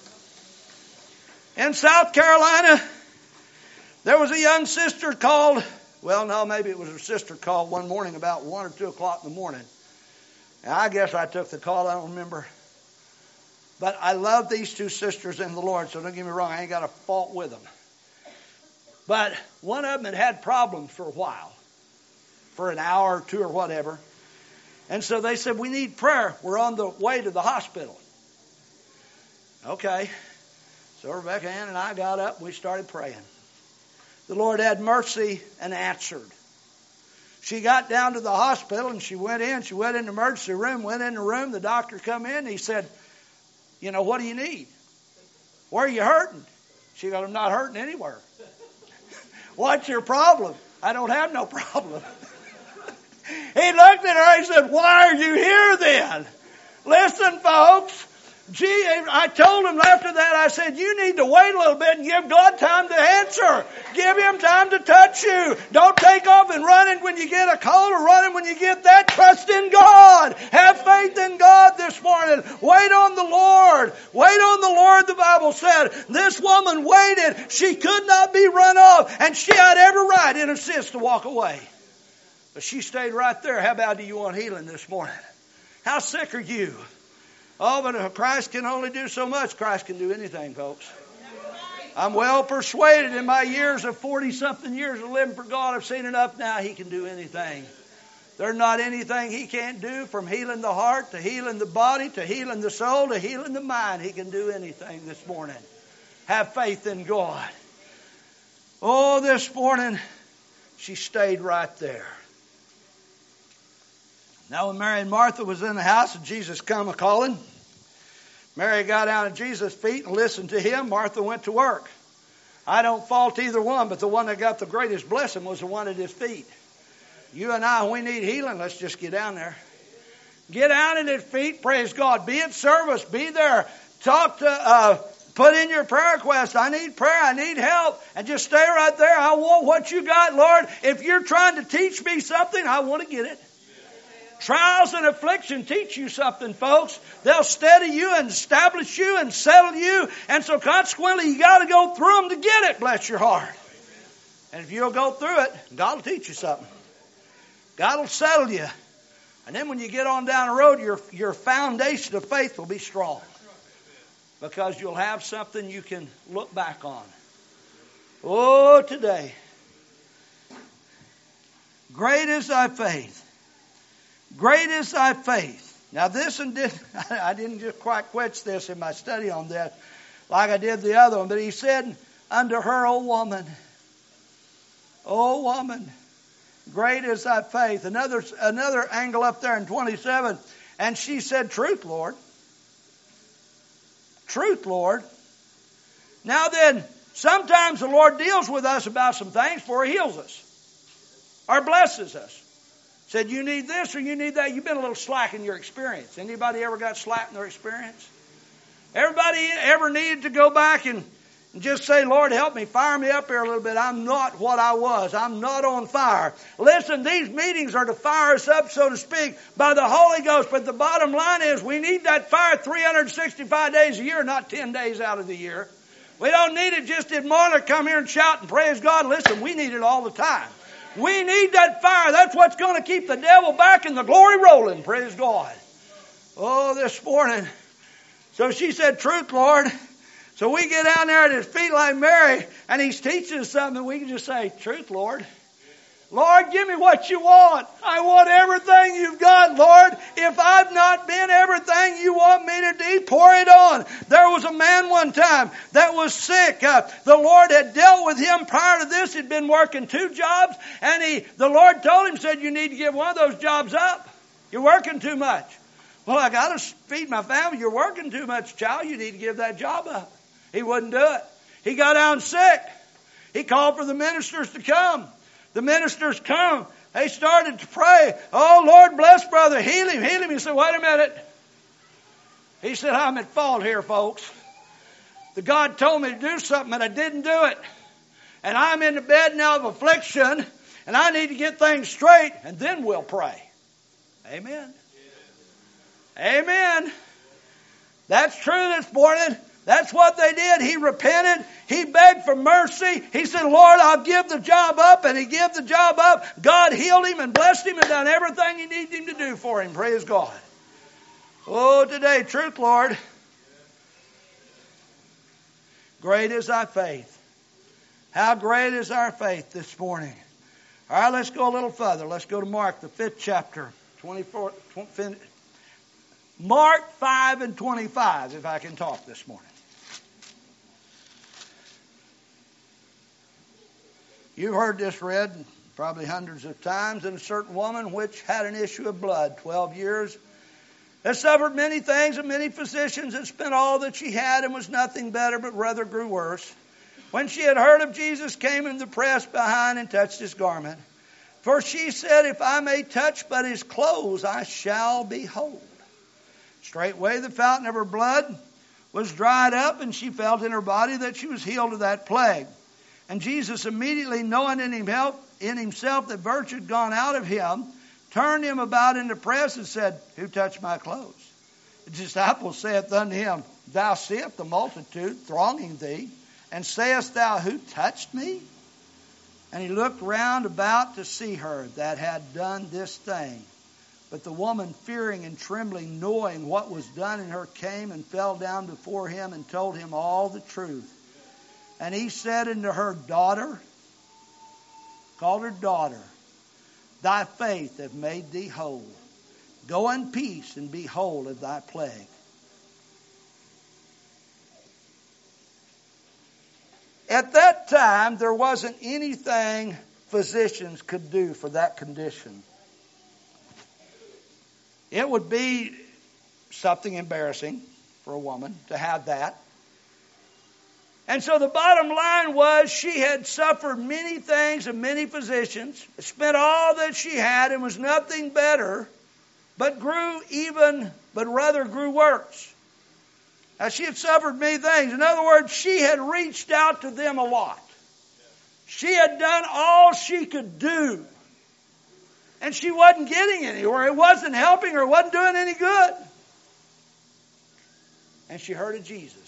In South Carolina, there was a young sister called... Well, no, maybe it was her sister called one morning about 1 or 2 o'clock in the morning. And I guess I took the call. I don't remember. But I love these 2 sisters in the Lord, so don't get me wrong. I ain't got a fault with them. But one of them had problems for a while, for an hour or 2 or whatever. And so they said, we need prayer. We're on the way to the hospital. Okay. So Rebecca Ann and I got up and we started praying. The Lord had mercy and answered. She got down to the hospital and she went in. She went in the emergency room, went in the room. The doctor come in and he said, you know, what do you need? Where are you hurting? She goes, I'm not hurting anywhere. What's your problem? I don't have no problem. He looked at her and he said, why are you here then? Listen, folks. I told him after that, I said, you need to wait a little bit and give God time to answer. Give him time to touch you. Don't take off and running when you get a call or running when you get that. Trust in God. Have faith in God this morning. Wait on the Lord. Wait on the Lord, the Bible said. This woman waited. She could not be run off, and she had every right in a sense to walk away. But she stayed right there. How about do you want healing this morning? How sick are you? Oh, but Christ can only do so much. Christ can do anything, folks. I'm well persuaded in my years of 40-something years of living for God. I've seen enough now. He can do anything. There's not anything He can't do, from healing the heart to healing the body to healing the soul to healing the mind. He can do anything this morning. Have faith in God. Oh, this morning, she stayed right there. Now when Mary and Martha was in the house and Jesus come a-calling, Mary got down at Jesus' feet and listened to Him. Martha went to work. I don't fault either one, but the one that got the greatest blessing was the one at His feet. You and I, when we need healing, let's just get down there. Get down at His feet, praise God. Be at service, be there. Talk to, put in your prayer request. I need prayer, I need help. And just stay right there. I want what you got, Lord. If you're trying to teach me something, I want to get it. Trials and affliction teach you something, folks. They'll steady you and establish you and settle you. And so consequently, you got to go through them to get it, bless your heart. And if you'll go through it, God will teach you something. God will settle you. And then when you get on down the road, your foundation of faith will be strong. Because you'll have something you can look back on. Oh, today. Great is thy faith. Great is thy faith. Now this I didn't just quite catch this in my study on this like I did the other one. But he said unto her, O woman, great is thy faith. Another angle up there in 27. And she said, truth, Lord. Truth, Lord. Now then, sometimes the Lord deals with us about some things before He heals us or blesses us. Said, you need this or you need that. You've been a little slack in your experience. Anybody ever got slack in their experience? Everybody ever needed to go back and just say, Lord, help me, fire me up here a little bit. I'm not what I was. I'm not on fire. Listen, these meetings are to fire us up, so to speak, by the Holy Ghost. But the bottom line is we need that fire 365 days a year, not 10 days out of the year. We don't need it just in morning to come here and shout and praise God. Listen, we need it all the time. We need that fire. That's what's going to keep the devil back and the glory rolling. Praise God. Oh, this morning. So she said, truth, Lord. So we get down there at His feet like Mary, and He's teaching us something. We can just say, truth, Lord. Lord, give me what you want. I want everything you've got, Lord. If I've not been everything you want me to do, pour it on. There was a man one time that was sick. The Lord had dealt with him prior to this. He'd been working 2 jobs, and the Lord told him, said, you need to give one of those jobs up. You're working too much. Well, I got to feed my family. You're working too much, child. You need to give that job up. He wouldn't do it. He got down sick. He called for the ministers to come. The ministers come. They started to pray. Oh, Lord, bless brother. Heal him, heal him. He said, wait a minute. He said, I'm at fault here, folks. The God told me to do something and I didn't do it. And I'm in the bed now of affliction and I need to get things straight and then we'll pray. Amen. Amen. That's true this morning. That's what they did. He repented. He begged for mercy. He said, Lord, I'll give the job up. And he gave the job up. God healed him and blessed him and done everything He needed him to do for him. Praise God. Oh, today, truth, Lord. Great is thy faith. How great is our faith this morning. All right, let's go a little further. Let's go to Mark, the 5th chapter. Mark 5 and 25, if I can talk this morning. You've heard this read probably hundreds of times. And a certain woman which had an issue of blood 12 years, had suffered many things and many physicians, and spent all that she had, and was nothing better, but rather grew worse. When she had heard of Jesus, came in the press behind and touched His garment. For she said, if I may touch but His clothes, I shall be whole. Straightway the fountain of her blood was dried up, and she felt in her body that she was healed of that plague. And Jesus, immediately knowing in himself that virtue had gone out of him, turned him about in the press and said, who touched my clothes? The disciple saith unto him, thou seest the multitude thronging thee, and sayest thou, who touched me? And he looked round about to see her that had done this thing. But the woman, fearing and trembling, knowing what was done in her, came and fell down before him and told him all the truth. And he said unto her, daughter, called her daughter, Thy faith hath made thee whole. Go in peace and be whole of thy plague. At that time, there wasn't anything physicians could do for that condition. It would be something embarrassing for a woman to have that. And so the bottom line was she had suffered many things and many physicians, spent all that she had and was nothing better, but rather grew worse. Now she had suffered many things. In other words, she had reached out to them a lot. She had done all she could do. And she wasn't getting anywhere. It wasn't helping her. It wasn't doing any good. And she heard of Jesus.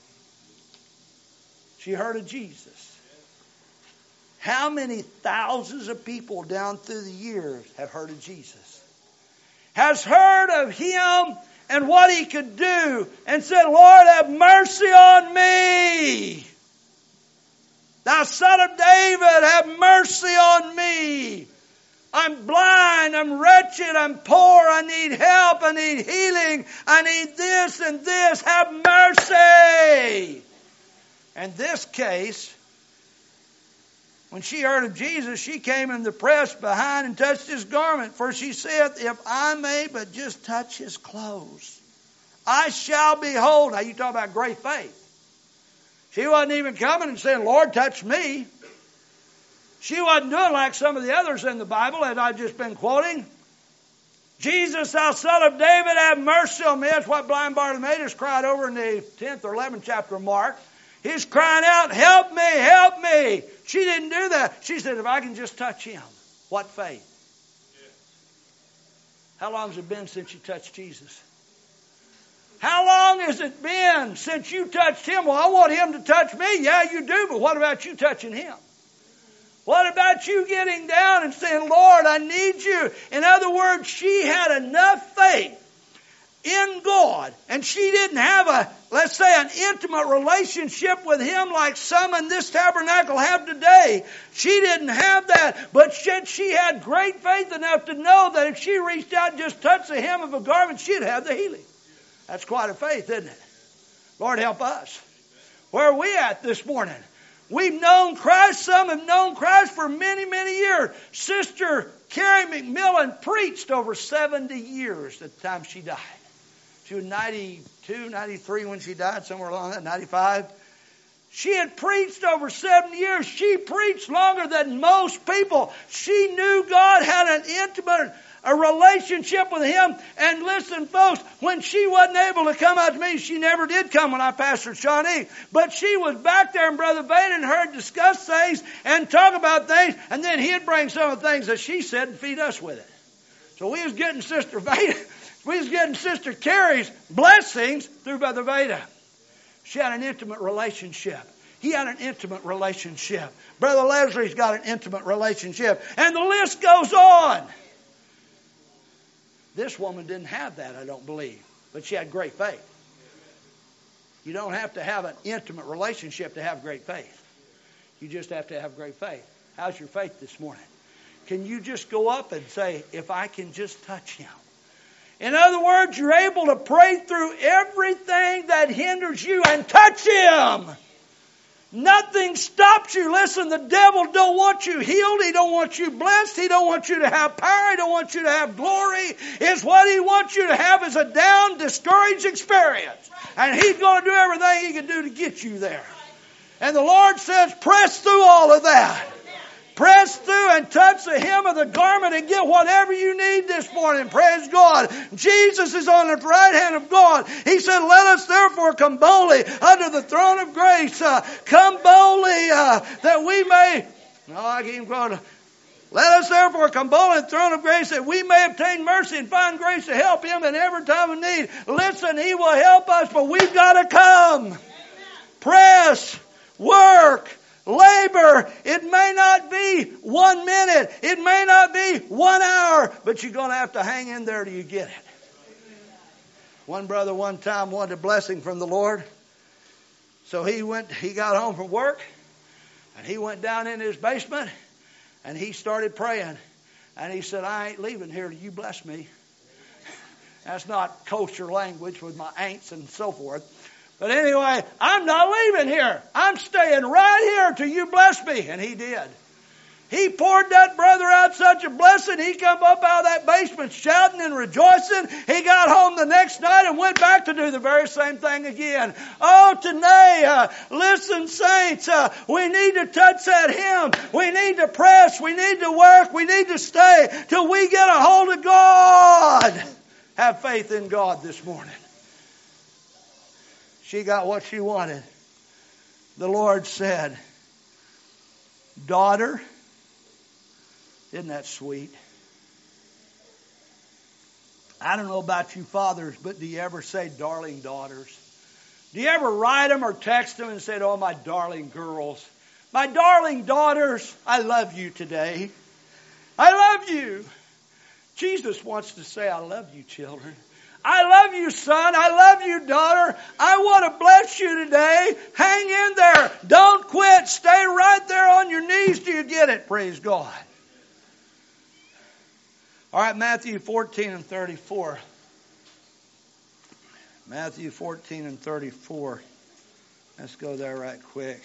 She heard of Jesus. How many thousands of people down through the years have heard of Jesus? Has heard of Him and what He could do and said, Lord, have mercy on me. Thou Son of David, have mercy on me. I'm blind, I'm wretched, I'm poor, I need help, I need healing, I need this and this. Have mercy. In this case, when she heard of Jesus, she came in the press behind and touched His garment. For she said, if I may but just touch His clothes, I shall be whole. Now you talk about great faith. She wasn't even coming and saying, Lord, touch me. She wasn't doing like some of the others in the Bible that I've just been quoting. Jesus, thou Son of David, have mercy on me. That's what blind Bartimaeus cried over in the 10th or 11th chapter of Mark. He's crying out, help me, help me. She didn't do that. She said, if I can just touch Him. What faith? How long has it been since you touched Jesus? How long has it been since you touched Him? Well, I want Him to touch me. Yeah, you do, but what about you touching Him? What about you getting down and saying, Lord, I need you? In other words, she had enough faith in God, and she didn't have let's say, an intimate relationship with Him like some in this tabernacle have today. She didn't have that, but she had great faith enough to know that if she reached out and just touched the hem of a garment, she'd have the healing. That's quite a faith, isn't it? Lord, help us. Where are we at this morning? We've known Christ. Some have known Christ for many, many years. Sister Carrie McMillan preached over 70 years at the time she died. She was 92, 93 when she died, somewhere along that, 95. She had preached over 70 years. She preached longer than most people. She knew God had an intimate relationship with Him. And listen, folks, when she wasn't able to come out to me, she never did come when I pastored Shawnee. But she was back there and Brother Veda and her discuss things and talk about things. And then he'd bring some of the things that she said and feed us with it. So we was getting Sister Veda. We was getting Sister Carrie's blessings through Brother Veda. She had an intimate relationship. He had an intimate relationship. Brother Leslie's got an intimate relationship. And the list goes on. This woman didn't have that, I don't believe. But she had great faith. You don't have to have an intimate relationship to have great faith. You just have to have great faith. How's your faith this morning? Can you just go up and say, if I can just touch Him? In other words, you're able to pray through everything that hinders you and touch Him. Nothing stops you. Listen, the devil don't want you healed. He don't want you blessed. He don't want you to have power. He don't want you to have glory. It's what he wants you to have is a down, discouraged experience. And he's going to do everything he can do to get you there. And the Lord says, press through all of that. Press through and touch the hem of the garment and get whatever you need this morning. Praise God. Jesus is on the right hand of God. He said, let us therefore come boldly under the throne of grace. Come boldly that we may... No, I keep going. Let us therefore come boldly to the throne of grace that we may obtain mercy and find grace to help Him in every time of need. Listen, He will help us, but we've got to come. Press. Work. Labor. It may not be 1 minute. It may not be 1 hour. But you're going to have to hang in there till you get it. One brother one time wanted a blessing from the Lord. So he got home from work. And he went down in his basement. And he started praying. And he said, I ain't leaving here till you bless me. That's not kosher language with my aunts and so forth. But anyway, I'm not leaving here. I'm staying right here till you bless me. And he did. He poured that brother out such a blessing. He come up out of that basement shouting and rejoicing. He got home the next night and went back to do the very same thing again. Oh, today, listen, saints, we need to touch that hem. We need to press. We need to work. We need to stay till we get a hold of God. Have faith in God this morning. She got what she wanted. The Lord said, daughter, isn't that sweet? I don't know about you fathers, but do you ever say darling daughters? Do you ever write them or text them and say, oh, my darling girls, my darling daughters, I love you today. I love you. Jesus wants to say, I love you, children. I love you, son. I love you, daughter. I want to bless you today. Hang in there. Don't quit. Stay right there on your knees till you get it. Praise God. All right, Matthew 14 and 34. Matthew 14 and 34. Let's go there right quick.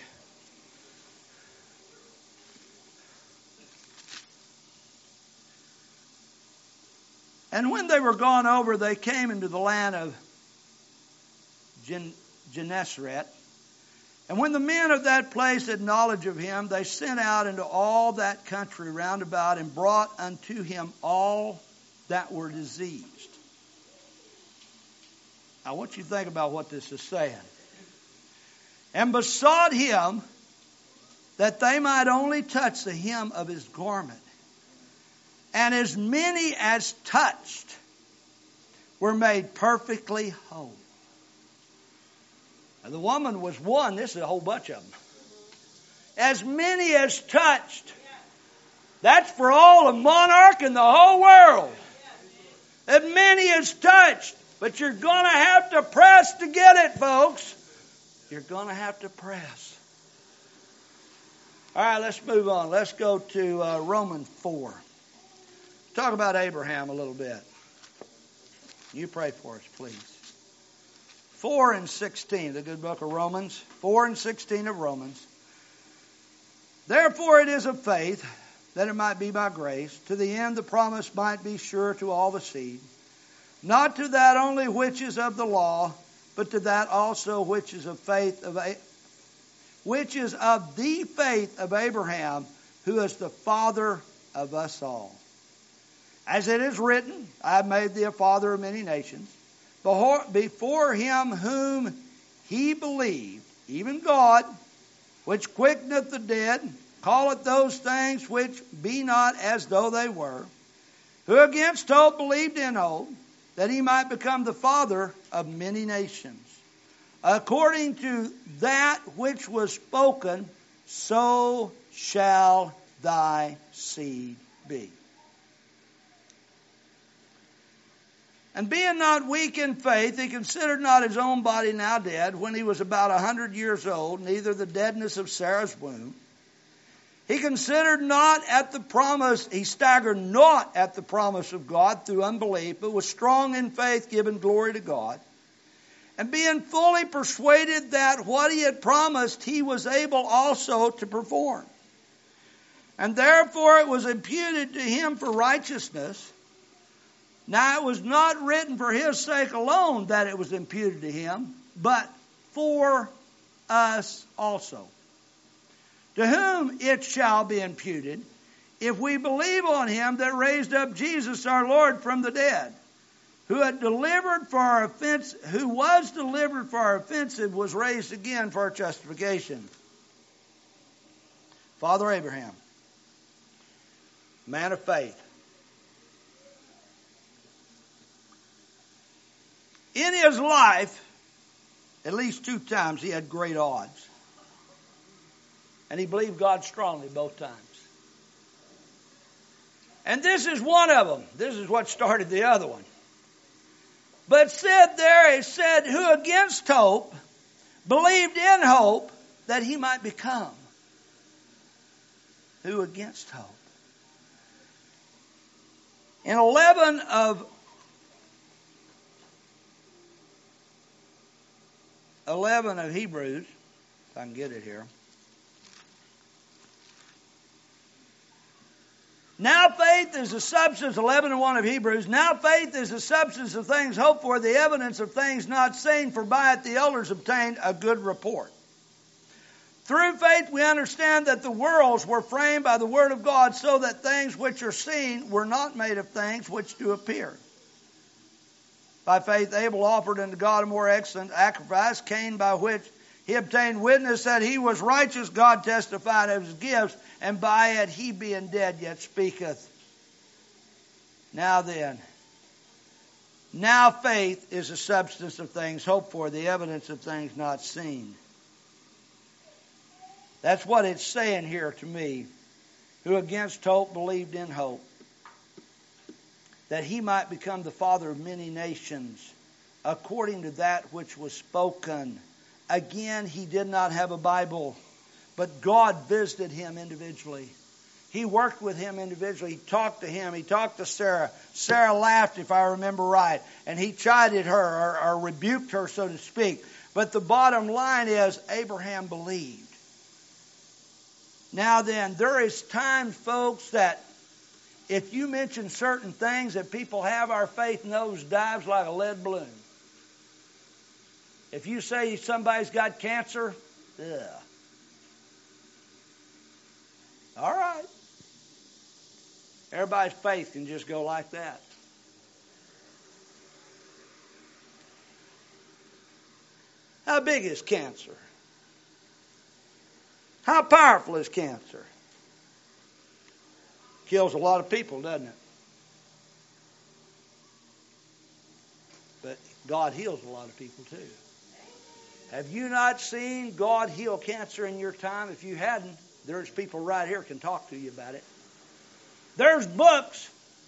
And when they were gone over, they came into the land of Gennesaret. And when the men of that place had knowledge of him, they sent out into all that country round about and brought unto him all that were diseased. I want you to think about what this is saying. And besought him that they might only touch the hem of his garment. And as many as touched were made perfectly whole. Now, the woman was one. This is a whole bunch of them. As many as touched. That's for all of Monarch and the whole world. As many as touched. But you're going to have to press to get it, folks. You're going to have to press. All right, let's move on. Let's go to Romans 4. Talk about Abraham a little bit. You pray for us, please. 4 and 16, the good book of Romans. 4 and 16 of Romans. Therefore it is of faith, that it might be by grace, to the end the promise might be sure to all the seed, not to that only which is of the law, but to that also which is of faith which is of the faith of Abraham, who is the father of us all. As it is written, I have made thee a father of many nations, before him whom he believed, even God, which quickeneth the dead, calleth those things which be not as though they were, who against hope believed in hope, that he might become the father of many nations. According to that which was spoken, so shall thy seed be. And being not weak in faith, he considered not his own body now dead, when he was about 100 years old, neither the deadness of Sarah's womb. He considered not at the promise, he staggered not at the promise of God through unbelief, but was strong in faith, giving glory to God. And being fully persuaded that what he had promised, he was able also to perform. And therefore it was imputed to him for righteousness. Now it was not written for his sake alone that it was imputed to him, but for us also. To whom it shall be imputed, if we believe on him that raised up Jesus our Lord from the dead, who was delivered for our offense, was raised again for our justification. Father Abraham, man of faith. In his life, at least 2 times, he had great odds. And he believed God strongly both times. And this is one of them. This is what started the other one. But said there, he said, who against hope believed in hope that he might become. Who against hope? In 11 of Hebrews, if I can get it here. Now faith is the substance, 11:1 of Hebrews. Now faith is the substance of things hoped for, the evidence of things not seen, for by it the elders obtained a good report. Through faith we understand that the worlds were framed by the word of God, so that things which are seen were not made of things which do appear. By faith Abel offered unto God a more excellent sacrifice, Cain, by which he obtained witness that he was righteous, God testified of his gifts, and by it he being dead yet speaketh. Now then, now faith is the substance of things hoped for, the evidence of things not seen. That's what it's saying here to me, who against hope believed in hope, that he might become the father of many nations, according to that which was spoken. Again, he did not have a Bible, but God visited him individually. He worked with him individually. He talked to him. He talked to Sarah. Sarah laughed, if I remember right, and he chided her or rebuked her, so to speak. But the bottom line is Abraham believed. Now then, there is times, folks, that if you mention certain things that people have, our faith nosedives like a lead balloon. If you say somebody's got cancer, ugh. All right. Everybody's faith can just go like that. How big is cancer? How powerful is cancer? Kills a lot of people, doesn't it? But God heals a lot of people too. Have you not seen God heal cancer in your time? If you hadn't, there's people right here can talk to you about it. There's books,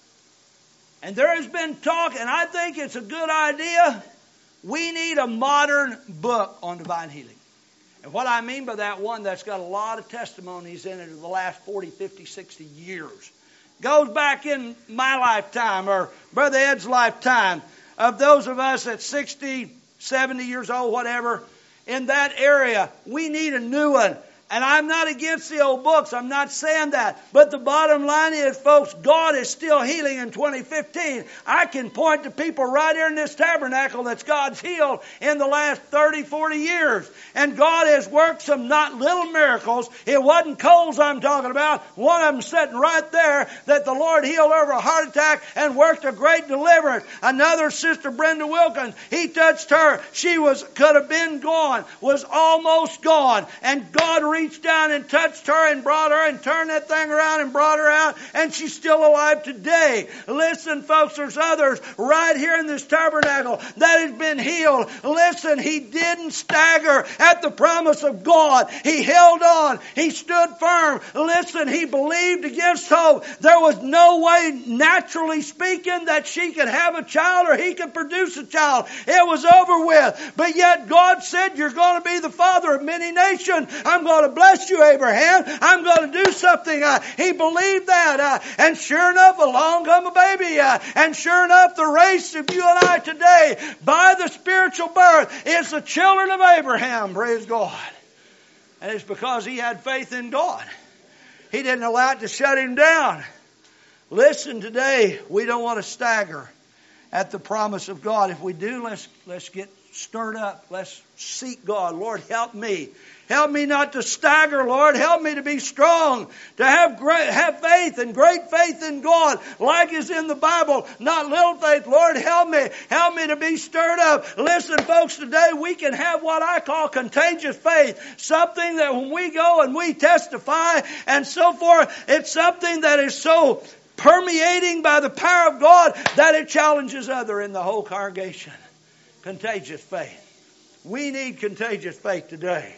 and there has been talk, and I think it's a good idea. We need a modern book on divine healing. And what I mean by that, one that's got a lot of testimonies in it of the last 40, 50, 60 years. Goes back in my lifetime or Brother Ed's lifetime of those of us at 60, 70 years old, whatever, in that area. We need a new one. And I'm not against the old books. I'm not saying that. But the bottom line is, folks, God is still healing in 2015. I can point to people right here in this tabernacle that's God's healed in the last 30, 40 years. And God has worked some not little miracles. It wasn't colds I'm talking about. One of them sitting right there that the Lord healed over a heart attack and worked a great deliverance. Another sister, Brenda Wilkins, he touched her. She could have been gone, was almost gone. And God reached down and touched her and brought her and turned that thing around and brought her out, and she's still alive today. Listen, folks, there's others right here in this tabernacle that has been healed. Listen, he didn't stagger at the promise of God. He held on. He stood firm. Listen, he believed against hope. There was no way, naturally speaking, that she could have a child or he could produce a child. It was over with. But yet God said, you're going to be the father of many nations. I'm going to bless you, Abraham. I'm going to do something. He believed that. And sure enough, along come a baby. And sure enough, the race of you and I today, by the spiritual birth, is the children of Abraham. Praise God. And it's because he had faith in God. He didn't allow it to shut him down. Listen, today, we don't want to stagger at the promise of God. If we do, let's get stirred up. Let's seek God. Lord, help me. Help me not to stagger, Lord. Help me to be strong, to have faith and great faith in God, like is in the Bible, not little faith. Lord, help me. Help me to be stirred up. Listen, folks, today we can have what I call contagious faith. Something that when we go and we testify and so forth, it's something that is so permeating by the power of God that it challenges others in the whole congregation. Contagious faith. We need contagious faith today.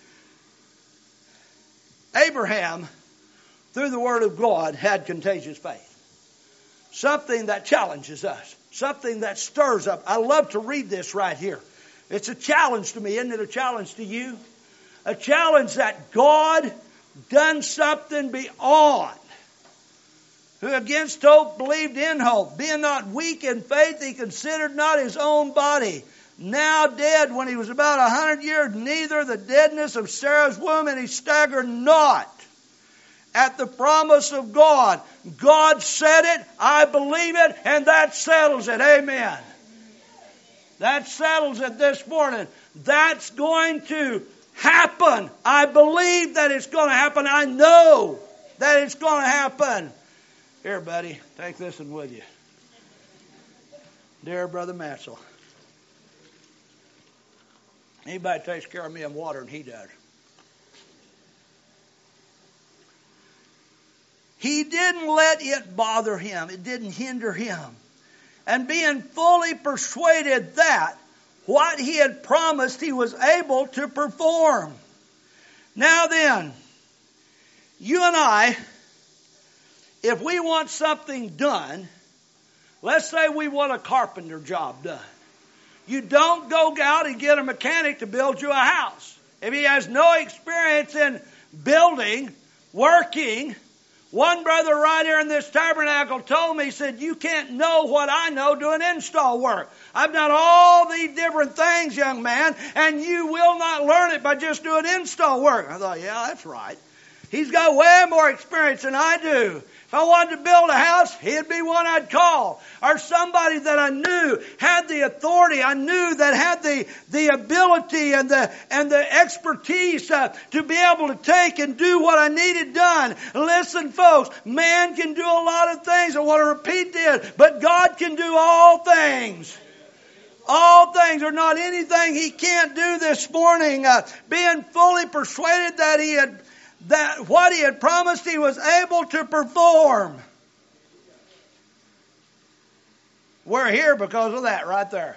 Abraham, through the Word of God, had contagious faith. Something that challenges us. Something that stirs up. I love to read this right here. It's a challenge to me. Isn't it a challenge to you? A challenge that God done something beyond who against hope believed in hope, being not weak in faith, he considered not his own body, now dead when he was about 100 years, neither the deadness of Sarah's womb, and he staggered not at the promise of God. God said it, I believe it, and that settles it. Amen. That settles it this morning. That's going to happen. I believe that it's going to happen. I know that it's going to happen. Here, buddy, take this one with you. Dear Brother Mansell. Anybody takes care of me in water, and he does. He didn't let it bother him. It didn't hinder him. And being fully persuaded that what he had promised he was able to perform. Now then, you and I, if we want something done, let's say we want a carpenter job done. You don't go out and get a mechanic to build you a house. If he has no experience in building, working, one brother right here in this tabernacle told me, he said, you can't know what I know doing install work. I've done all these different things, young man, and you will not learn it by just doing install work. I thought, yeah, that's right. He's got way more experience than I do. If I wanted to build a house, he'd be one I'd call. Or somebody that I knew had the authority, I knew that had the ability and the expertise to be able to take and do what I needed done. Listen, folks, man can do a lot of things. I want to repeat this, but God can do all things. All things. There's not anything He can't do this morning. Being fully persuaded that what He had promised He was able to perform. We're here because of that right there.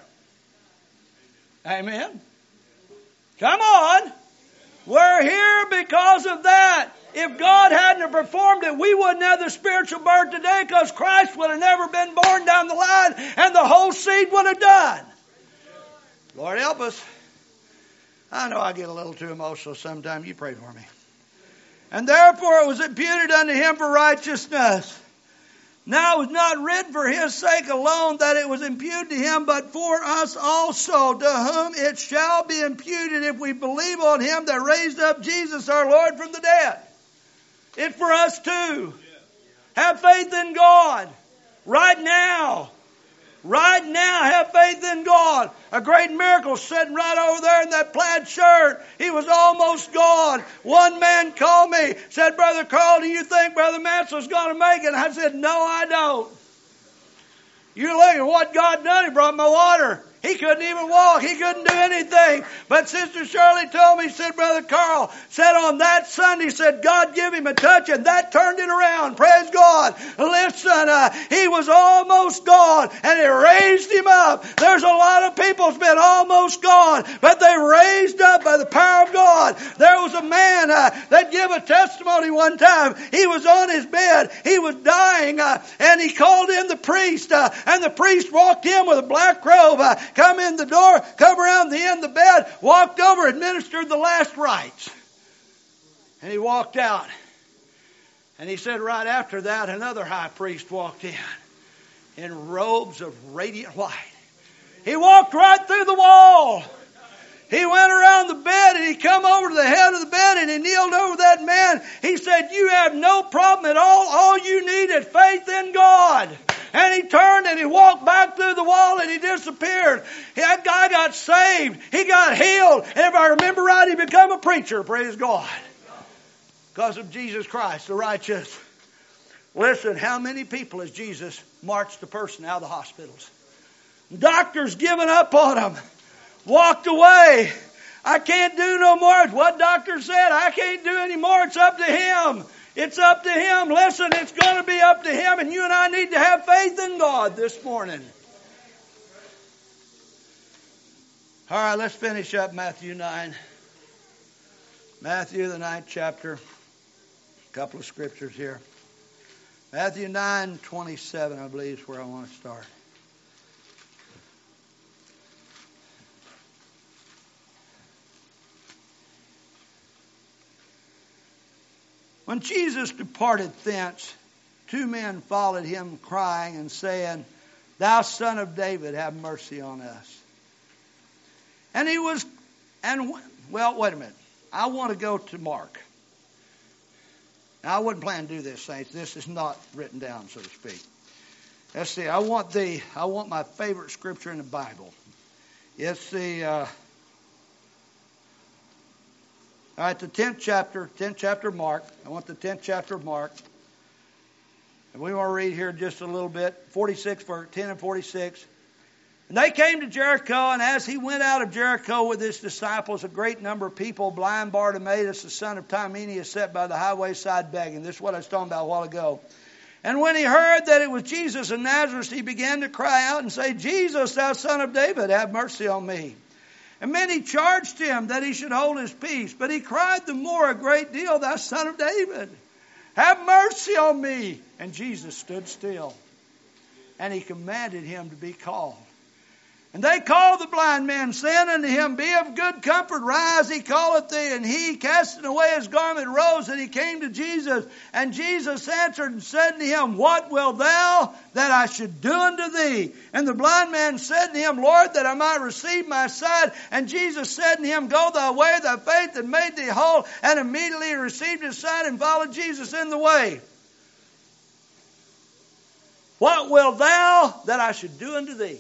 Amen. Come on. We're here because of that. If God hadn't performed it, we wouldn't have the spiritual birth today, because Christ would have never been born down the line and the whole seed would have done. Lord help us. I know I get a little too emotional sometimes. You pray for me. And therefore it was imputed unto him for righteousness. Now it was not written for his sake alone that it was imputed to him, but for us also, to whom it shall be imputed if we believe on him that raised up Jesus our Lord from the dead. It's for us too. Have faith in God. Right now. Right now, have faith in God. A great miracle sitting right over there in that plaid shirt. He was almost gone. One man called me, said, Brother Carl, do you think Brother Mansell's going to make it? I said, no, I don't. You look at what God done. He brought my water. He couldn't even walk. He couldn't do anything. But Sister Shirley told me, said, Brother Carl, said on that Sunday, said God give him a touch, and that turned it around. Praise God. Listen, he was almost gone, and it raised him up. There's a lot of people that's been almost gone, but they raised up by the power of God. There was a man that gave a testimony one time. He was on his bed. He was dying, and he called in the priest, and the priest walked in with a black robe, come in the door, come around the end of the bed, walked over, administered the last rites. And he walked out. And he said right after that, another high priest walked in robes of radiant white. He walked right through the wall. He went around the bed and he come over to the head of the bed and he kneeled over that man. He said, you have no problem at all. All you need is faith in God. And he turned and he walked back through the wall and he disappeared. That guy got saved. He got healed. And if I remember right, he became a preacher. Praise God. Because of Jesus Christ, the righteous. Listen, how many people has Jesus marched a person out of the hospitals? Doctors given up on them. Walked away. I can't do no more. It's what doctor said. I can't do any more. It's up to him. It's up to him. Listen, it's going to be up to him, and you and I need to have faith in God this morning. All right, let's finish up Matthew 9. Matthew, the 9th chapter. A couple of scriptures here. Matthew 9:27, I believe, is where I want to start. When Jesus departed thence 2 men followed him, crying and saying, Thou Son of David, have mercy on us. And he was, well, wait a minute. I want to go to Mark. Now, I wasn't planning to do this, saints. This is not written down, so to speak. Let's see. I want my favorite scripture in the Bible. It's the 10th chapter of Mark. I want the 10th chapter of Mark. And we want to read here just a little bit, 46, 10 and 46. And they came to Jericho, and as he went out of Jericho with his disciples, a great number of people, blind Bartimaeus, the son of Timaeus, sat by the highway side begging. This is what I was talking about a while ago. And when he heard that it was Jesus of Nazareth, he began to cry out and say, Jesus, thou Son of David, have mercy on me. And many charged him that he should hold his peace. But he cried the more a great deal, Thou Son of David, have mercy on me. And Jesus stood still, and he commanded him to be called. And they called the blind man, saying unto him, Be of good comfort, rise, he calleth thee. And he, casting away his garment, rose, and he came to Jesus. And Jesus answered and said to him, What wilt thou that I should do unto thee? And the blind man said to him, Lord, that I might receive my sight. And Jesus said to him, Go thy way, thy faith hath made thee whole. And immediately he received his sight and followed Jesus in the way. What wilt thou that I should do unto thee?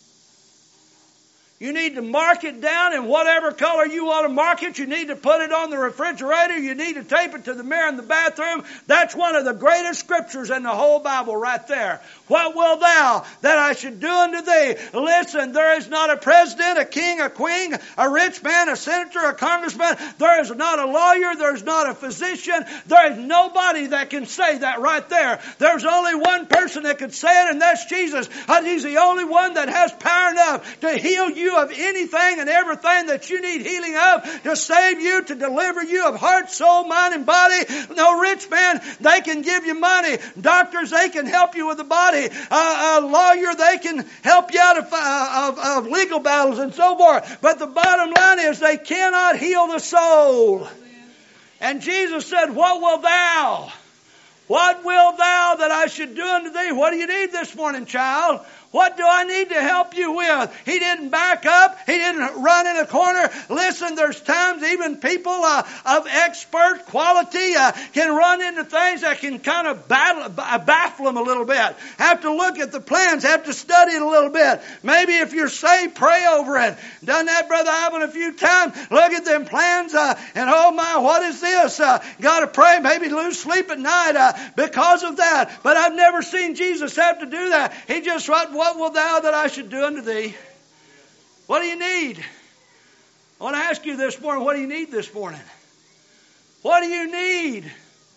You need to mark it down in whatever color you want to mark it. You need to put it on the refrigerator. You need to tape it to the mirror in the bathroom. That's one of the greatest scriptures in the whole Bible right there. What wilt thou that I should do unto thee? Listen, there is not a president, a king, a queen, a rich man, a senator, a congressman. There is not a lawyer. There is not a physician. There is nobody that can say that right there. There's only one person that can say it, and that's Jesus. He's the only one that has power enough to heal you of anything and everything that you need healing of, to save you, to deliver you of heart, soul, mind, and body. No rich man, they can give you money. Doctors, they can help you with the body. A lawyer, they can help you out of legal battles and so forth. But the bottom line is they cannot heal the soul. And Jesus said, What wilt thou? What wilt thou that I should do unto thee? What do you need this morning, child? What do I need to help you with? He didn't back up. He didn't run in a corner. Listen, there's times even people of expert quality can run into things that can kind of baffle them a little bit. Have to look at the plans. Have to study it a little bit. Maybe if you're saved, pray over it. Done that, Brother Ivan, a few times. Look at them plans and oh my, what is this? Got to pray. Maybe lose sleep at night because of that. But I've never seen Jesus have to do that. He just what wilt thou that I should do unto thee? What do you need? I want to ask you this morning, what do you need this morning? What do you need?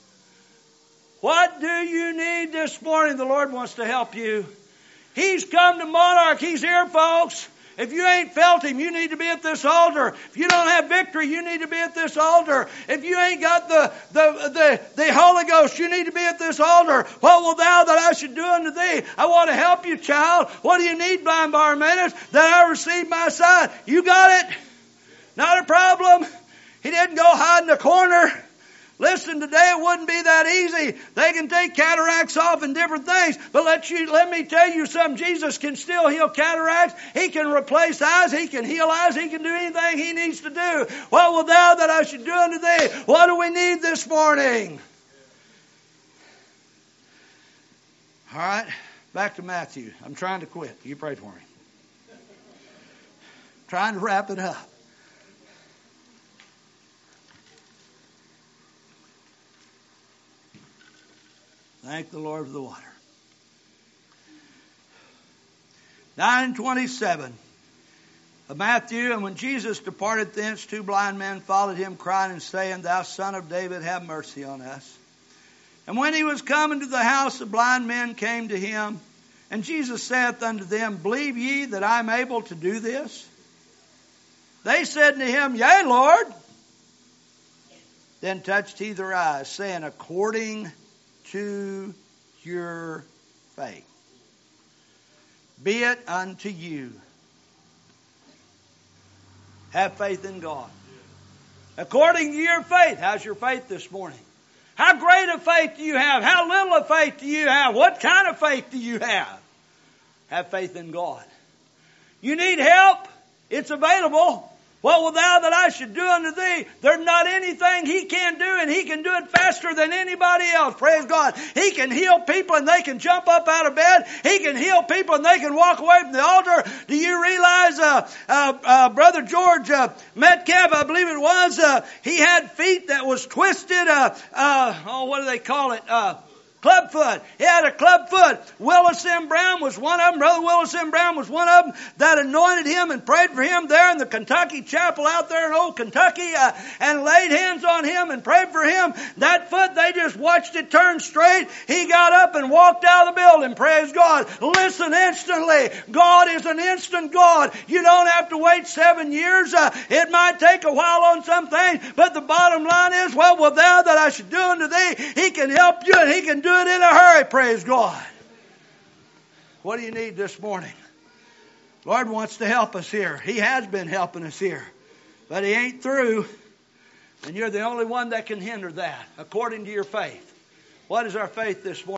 What do you need this morning? The Lord wants to help you. He's come to Monarch. He's here, folks. If you ain't felt Him, you need to be at this altar. If you don't have victory, you need to be at this altar. If you ain't got the Holy Ghost, you need to be at this altar. What wilt thou that I should do unto thee? I want to help you, child. What do you need, blind Bartimaeus? That I receive my sight. You got it. Not a problem. He didn't go hide in a corner. Listen, today it wouldn't be that easy. They can take cataracts off and different things. But let me tell you something. Jesus can still heal cataracts. He can replace eyes. He can heal eyes. He can do anything He needs to do. What wilt thou that I should do unto thee? What do we need this morning? All right. Back to Matthew. I'm trying to quit. You pray for me. Trying to wrap it up. Thank the Lord for the water. 9:27 of Matthew. And when Jesus departed thence, 2 blind men followed him, crying and saying, Thou Son of David, have mercy on us. And when he was come into the house, the blind men came to him. And Jesus saith unto them, Believe ye that I am able to do this? They said to him, Yea, Lord. Then touched he their eyes, saying, According to your faith, be it unto you. Have faith in God. According to your faith. How's your faith this morning? How great a faith do you have? How little a faith do you have? What kind of faith do you have? Have faith in God. You need help? It's available. What wilt thou that I should do unto thee? There's not anything He can't do, and He can do it faster than anybody else. Praise God. He can heal people and they can jump up out of bed. He can heal people and they can walk away from the altar. Do you realize, Brother George Metcalf, I believe it was, he had feet that was twisted, what do they call it? Clubfoot. He had a clubfoot. Willis M. Brown was one of them. Brother Willis M. Brown was one of them that anointed him and prayed for him there in the Kentucky chapel out there in old Kentucky and laid hands on him and prayed for him. That foot, they just watched it turn straight. He got up and walked out of the building. Praise God. Listen, instantly. God is an instant God. You don't have to wait 7 years. It might take a while on some things, but the bottom line is, what wilt thou that I should do unto thee? He can help you and He can do it in a hurry, praise God. What do you need this morning? Lord wants to help us here. He has been helping us here. But He ain't through. And you're the only one that can hinder that, according to your faith. What is our faith this morning?